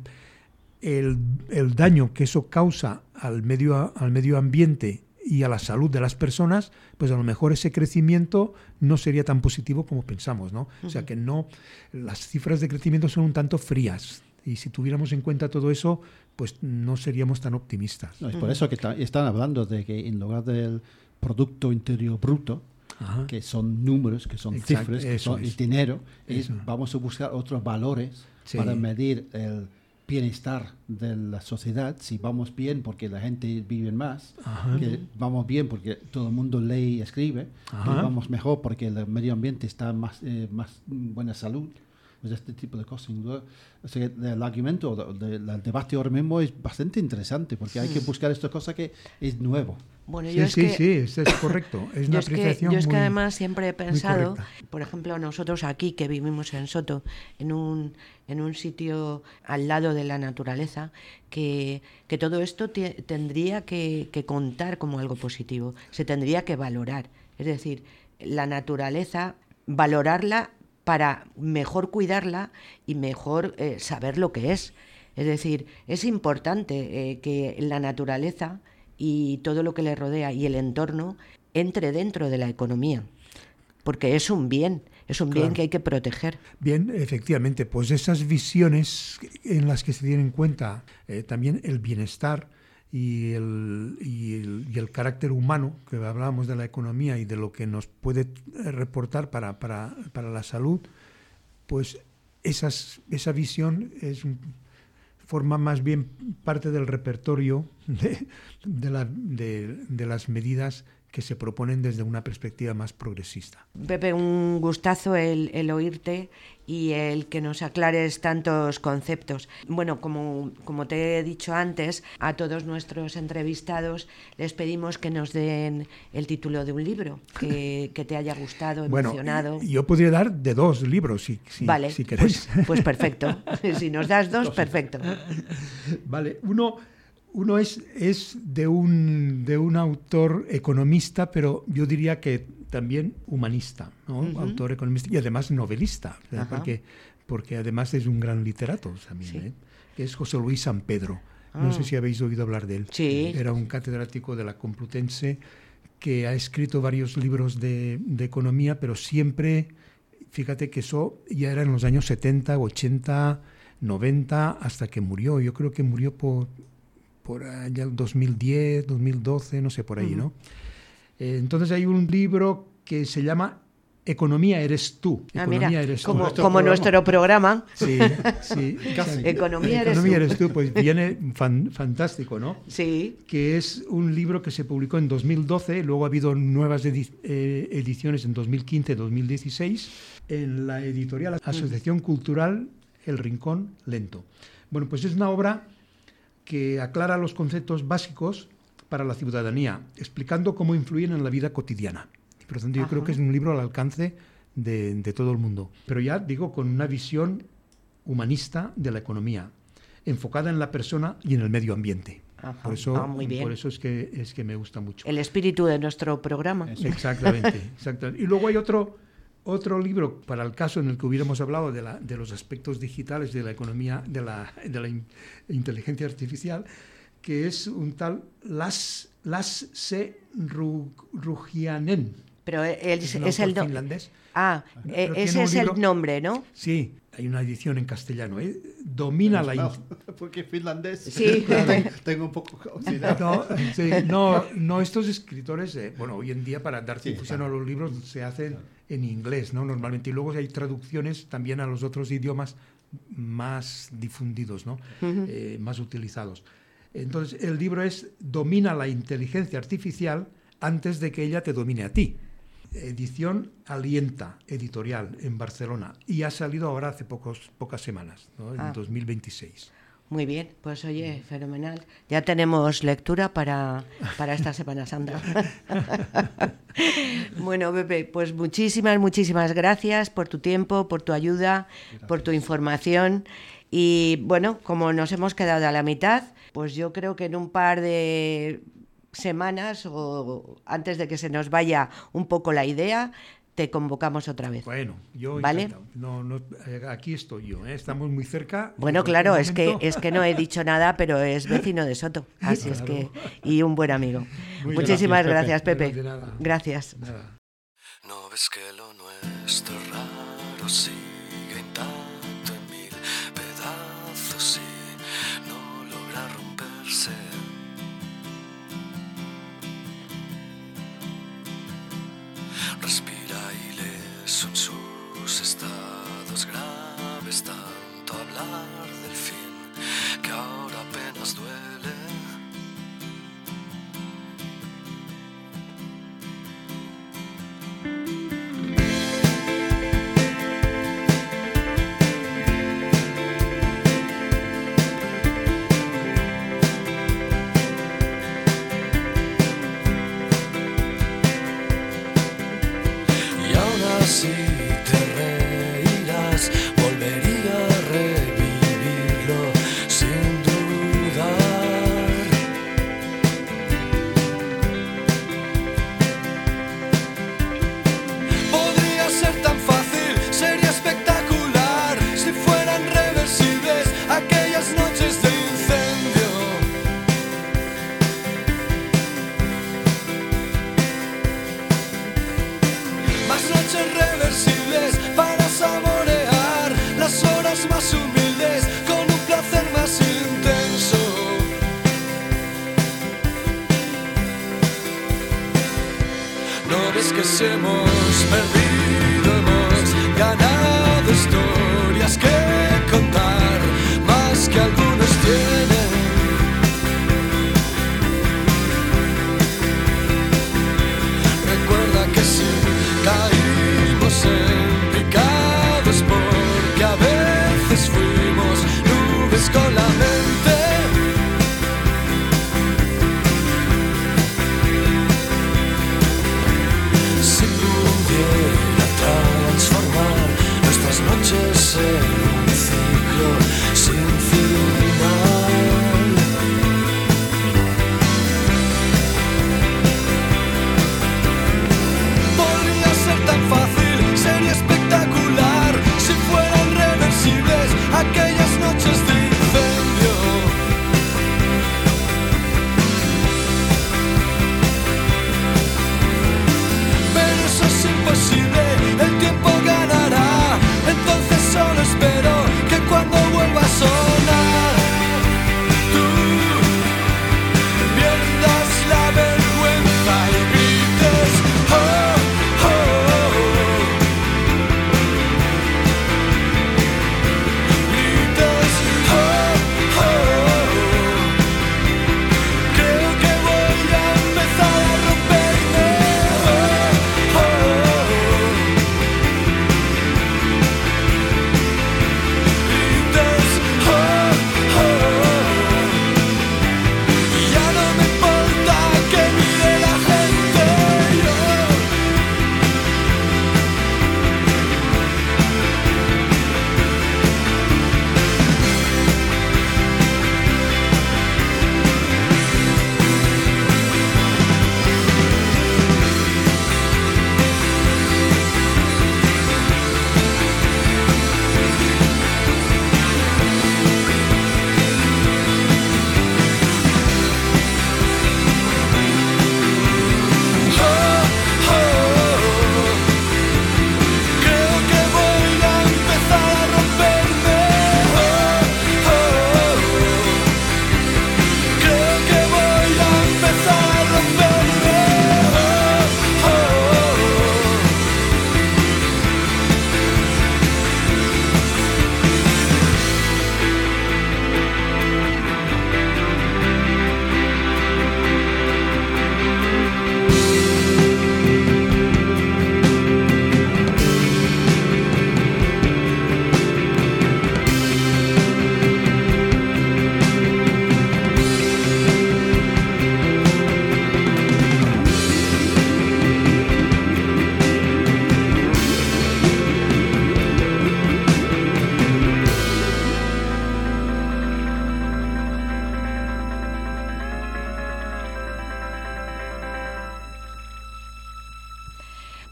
el, el daño que eso causa al medio, al medio ambiente y a la salud de las personas, pues a lo mejor ese crecimiento no sería tan positivo como pensamos, ¿no? Uh-huh. O sea que no, las cifras de crecimiento son un tanto frías y si tuviéramos en cuenta todo eso, pues no seríamos tan optimistas. No, es por uh-huh. eso que ta- están hablando de que en lugar del Producto Interior Bruto, Ajá. que son números, que son Exacto, cifras, que son es. el dinero, es, vamos a buscar otros valores sí. para medir el bienestar de la sociedad, si vamos bien porque la gente vive más, Ajá. que vamos bien porque todo el mundo lee y escribe, Ajá. que vamos mejor porque el medio ambiente está más eh, más buena salud, pues este tipo de cosas. O sea, el argumento del de, de debate ahora mismo es bastante interesante porque hay que buscar esta cosa que es nuevo. Bueno, sí, yo es sí, que, sí, eso es correcto. Es una es apreciación que, yo es que muy, además siempre he pensado, por ejemplo, nosotros aquí que vivimos en Soto, en un, en un sitio al lado de la naturaleza, que, que todo esto te, tendría que, que contar como algo positivo, se tendría que valorar. Es decir, la naturaleza, valorarla para mejor cuidarla y mejor eh, saber lo que es. Es decir, es importante eh, que la naturaleza y todo lo que le rodea y el entorno entre dentro de la economía, porque es un bien, es un claro. bien que hay que proteger. Bien, efectivamente, pues esas visiones en las que se tiene en cuenta eh, también el bienestar y el, y, el, y el carácter humano, que hablábamos de la economía y de lo que nos puede reportar para, para, para la salud, pues esas, esa visión es un, forma más bien parte del repertorio de, de, la, de, de las medidas que se proponen desde una perspectiva más progresista. Pepe, un gustazo el, el oírte y el que nos aclares tantos conceptos. Bueno, como, como te he dicho antes, a todos nuestros entrevistados les pedimos que nos den el título de un libro que, que te haya gustado, emocionado. Bueno, yo podría dar de dos libros, si, si, vale, si queréis. Pues, pues perfecto. Si nos das dos, perfecto. Vale, uno... Uno es, es de, un, de un autor economista, pero yo diría que también humanista, ¿no? Uh-huh. Autor economista y además novelista, uh-huh. porque, porque además es un gran literato también, sí. ¿eh? Es José Luis San Pedro. No oh. sé si habéis oído hablar de él. Sí. Era un catedrático de la Complutense que ha escrito varios libros de, de economía, pero siempre, fíjate que eso ya era en los años setenta, ochenta, noventa, hasta que murió. Yo creo que murió por... por allá el dos mil diez, dos mil doce, no sé, por ahí, uh-huh. ¿no? Eh, entonces hay un libro que se llama Economía eres tú. Ah, Economía mira, eres como, tú. como nuestro programa. Sí, sí. Casi. Economía eres Economía tú. eres tú, pues viene fan, fantástico, ¿no? Sí. Que es un libro que se publicó en dos mil doce, luego ha habido nuevas edi- eh, ediciones en dos mil quince, dos mil dieciséis, en la editorial Asociación uh-huh. Cultural El Rincón Lento. Bueno, pues es una obra que aclara los conceptos básicos para la ciudadanía, explicando cómo influyen en la vida cotidiana. Y por lo tanto, yo Ajá. creo que es un libro al alcance de, de todo el mundo. Pero ya digo, con una visión humanista de la economía, enfocada en la persona y en el medio ambiente. Ajá. Por eso, ah, muy bien. por eso es, que, es que me gusta mucho. El espíritu de nuestro programa. Eso. Exactamente, exactamente. Y luego hay otro... Otro libro, para el caso en el que hubiéramos hablado de, la, de los aspectos digitales de la economía, de la, de la in, inteligencia artificial, que es un tal Las, Las Se Rugianen. Pero él es, es, es el no, finlandés. Ah, eh, ese es libro, el nombre, ¿no? Sí, hay una edición en castellano. ¿eh? Domina la... No, porque es finlandés. Sí. Claro, tengo un poco... No, sí, no, no, estos escritores, eh, bueno, hoy en día para dar sí, difusión claro. a los libros se hacen en inglés, ¿no? Normalmente. Y luego hay traducciones también a los otros idiomas más difundidos, ¿no? Uh-huh. eh, más utilizados. Entonces, el libro es Domina la inteligencia artificial antes de que ella te domine a ti. Edición Alienta, editorial, en Barcelona. Y ha salido ahora hace pocos, pocas semanas, ¿no? En ah. dos mil veintiséis. Muy bien, pues oye, fenomenal. Ya tenemos lectura para, para esta Semana Santa. Bueno, Pepe, pues muchísimas, muchísimas gracias por tu tiempo, por tu ayuda, gracias. Por tu información. Y bueno, como nos hemos quedado a la mitad, pues yo creo que en un par de semanas o antes de que se nos vaya un poco la idea, te convocamos otra vez. Bueno, yo ¿vale? no, no, aquí estoy yo, ¿eh? Estamos muy cerca. Bueno, claro, es que, es que no he dicho nada, pero es vecino de Soto, así claro. es que, y un buen amigo. Muy Muchísimas gracias, Pepe. Pepe. De nada. Gracias. De nada. No ves que lo nuestro raro sigue intacto en mil pedazos y no logra romperse. Respira y lees son sus estados graves, tanto hablar del fin que ahora apenas duele. Si te reirás, volvería a revivirlo sin dudar. Podría ser tan fácil, sería espectacular si fueran reversibles aquellas noches de incendio. Más noches reversibles para saborear las horas más humildes con un placer más intenso. No ves que se hemos perdido, hemos ganado historias que contar, más que algunos tienen.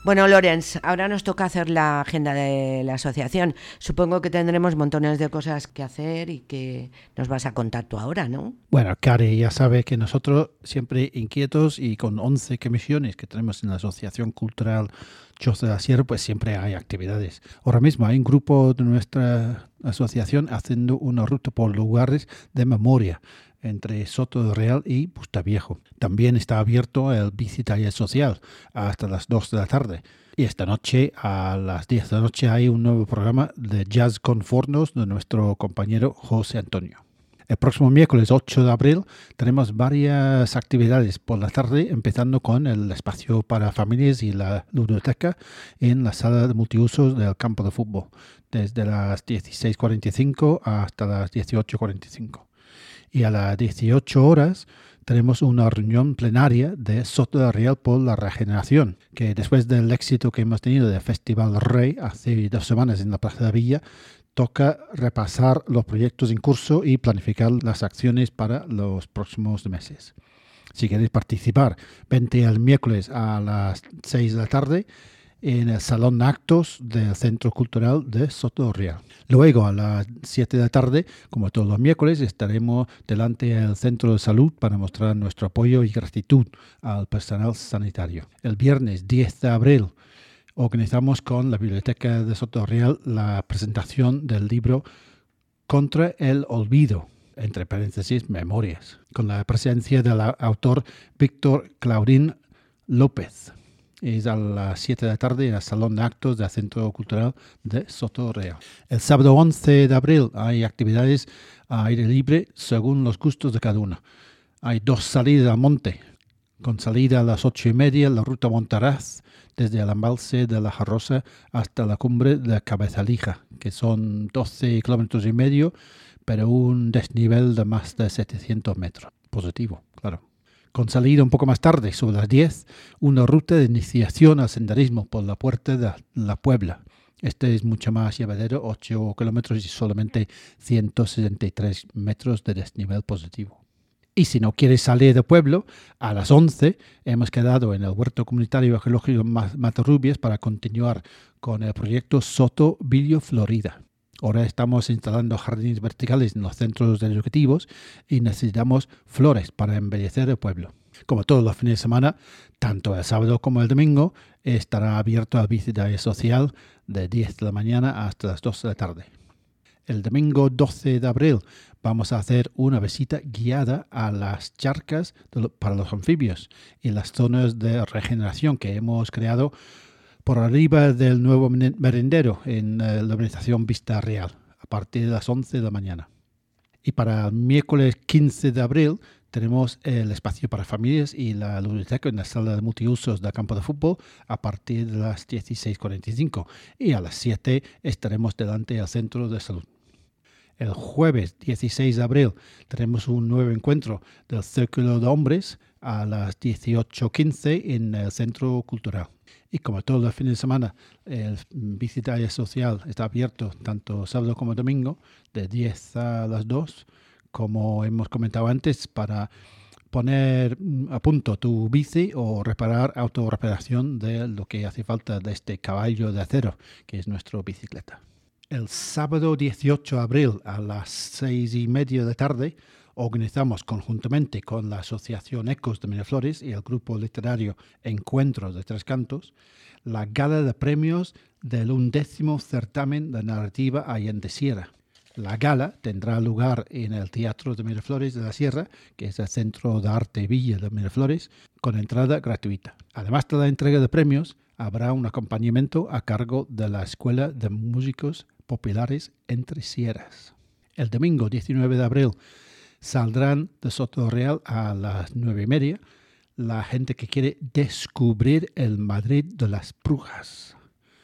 Bueno, Lorenz, ahora nos toca hacer la agenda de la asociación. Supongo que tendremos montones de cosas que hacer y que nos vas a contar tú ahora, ¿no? Bueno, Cari, ya sabe que nosotros siempre inquietos y con once comisiones que tenemos en la Asociación Cultural Choza de la Sierra, pues siempre hay actividades. Ahora mismo hay un grupo de nuestra asociación haciendo una ruta por lugares de memoria entre Soto de Real y Bustaviejo. También está abierto el bicitaller social hasta las dos de la tarde. Y esta noche, a las diez de la noche, hay un nuevo programa de Jazz con Fornos de nuestro compañero José Antonio. El próximo miércoles ocho de abril tenemos varias actividades por la tarde, empezando con el espacio para familias y la ludoteca en la sala de multiusos del campo de fútbol, desde las dieciséis cuarenta y cinco hasta las dieciocho cuarenta y cinco. Y a las dieciocho horas tenemos una reunión plenaria de Soto de Real por la Regeneración, que después del éxito que hemos tenido del Festival Rey hace dos semanas en la Plaza de Villa, toca repasar los proyectos en curso y planificar las acciones para los próximos meses. Si queréis participar, vente el miércoles a las seis de la tarde en el Salón de Actos del Centro Cultural de Soto de Real. Luego, a las siete de la tarde, como todos los miércoles, estaremos delante del Centro de Salud para mostrar nuestro apoyo y gratitud al personal sanitario. El viernes diez de abril organizamos con la Biblioteca de Soto de Real la presentación del libro Contra el Olvido, entre paréntesis, Memorias, con la presencia del autor Víctor Claudín López. Es a las siete de la tarde en el Salón de Actos del Centro Cultural de Soto de Real. El sábado once de abril hay actividades a aire libre según los gustos de cada uno. Hay dos salidas al monte, con salida a las ocho y media la ruta Montaraz, desde el embalse de La Jarrosa hasta la cumbre de Cabezalija, que son doce kilómetros y medio, pero un desnivel de más de setecientos metros. Positivo, claro. Con salida un poco más tarde, sobre las diez, una ruta de iniciación al senderismo por la Puerta de la Puebla. Este es mucho más llevadero, ocho kilómetros y solamente ciento sesenta y tres metros de desnivel positivo. Y si no quieres salir del pueblo, a las once hemos quedado en el Huerto Comunitario Arqueológico Matarrubias para continuar con el proyecto Soto Villo Florida. Ahora estamos instalando jardines verticales en los centros educativos y necesitamos flores para embellecer el pueblo. Como todos los fines de semana, tanto el sábado como el domingo, estará abierto el bicitaller social de diez de la mañana hasta las dos de la tarde. El domingo doce de abril vamos a hacer una visita guiada a las charcas de lo, para los anfibios y las zonas de regeneración que hemos creado por arriba del nuevo merendero en eh, la organización Vista Real, a partir de las once de la mañana. Y para el miércoles quince de abril tenemos el espacio para familias y la biblioteca en la sala de multiusos del campo de fútbol a partir de las dieciséis cuarenta y cinco. Y a las siete estaremos delante del centro de salud. El jueves dieciséis de abril tenemos un nuevo encuentro del Círculo de Hombres a las dieciocho quince en el Centro Cultural. Y como todos los fines de semana, el bicitaller social está abierto tanto sábado como domingo, de diez a las dos, como hemos comentado antes, para poner a punto tu bici o reparar autorreparación de lo que hace falta de este caballo de acero, que es nuestra bicicleta. El sábado dieciocho de abril a las seis y media de la tarde organizamos conjuntamente con la Asociación Ecos de Miraflores y el grupo literario Encuentros de Tres Cantos la gala de premios del undécimo certamen de narrativa Allende Sierra. La gala tendrá lugar en el Teatro de Miraflores de la Sierra, que es el Centro de Arte Villa de Miraflores, con entrada gratuita. Además de la entrega de premios, habrá un acompañamiento a cargo de la Escuela de Músicos Populares Entre Sierras. El domingo diecinueve de abril saldrán de Soto de Real a las nueve y media la gente que quiere descubrir el Madrid de las Brujas.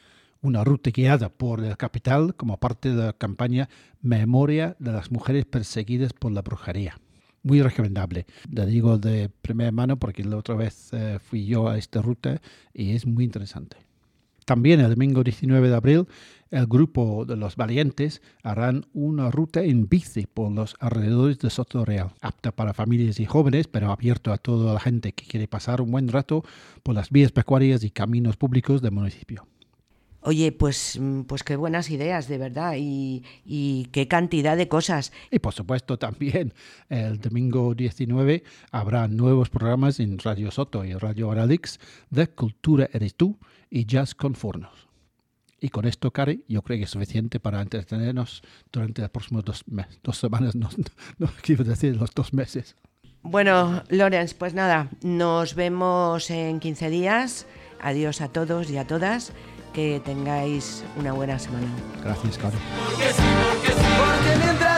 Una ruta guiada por la capital como parte de la campaña Memoria de las Mujeres Perseguidas por la Brujería. Muy recomendable. Le digo de primera mano porque la otra vez eh, fui yo a esta ruta y es muy interesante. También el domingo diecinueve de abril, el grupo de los valientes harán una ruta en bici por los alrededores de Soto Real, apta para familias y jóvenes, pero abierto a toda la gente que quiere pasar un buen rato por las vías pecuarias y caminos públicos del municipio. Oye, pues, pues qué buenas ideas, de verdad, y, y qué cantidad de cosas. Y por supuesto también el domingo diecinueve habrá nuevos programas en Radio Soto y Radio Aralix de Cultura Eres Tú y Jazz con Fornos. Y con esto, Cari, yo creo que es suficiente para entretenernos durante los próximos dos, mes, dos semanas, no, no quiero decir los dos meses. Bueno, Lorenz, pues nada, nos vemos en quince días. Adiós a todos y a todas. Que tengáis una buena semana. Gracias, Cari. Porque sí, porque sí, porque mientras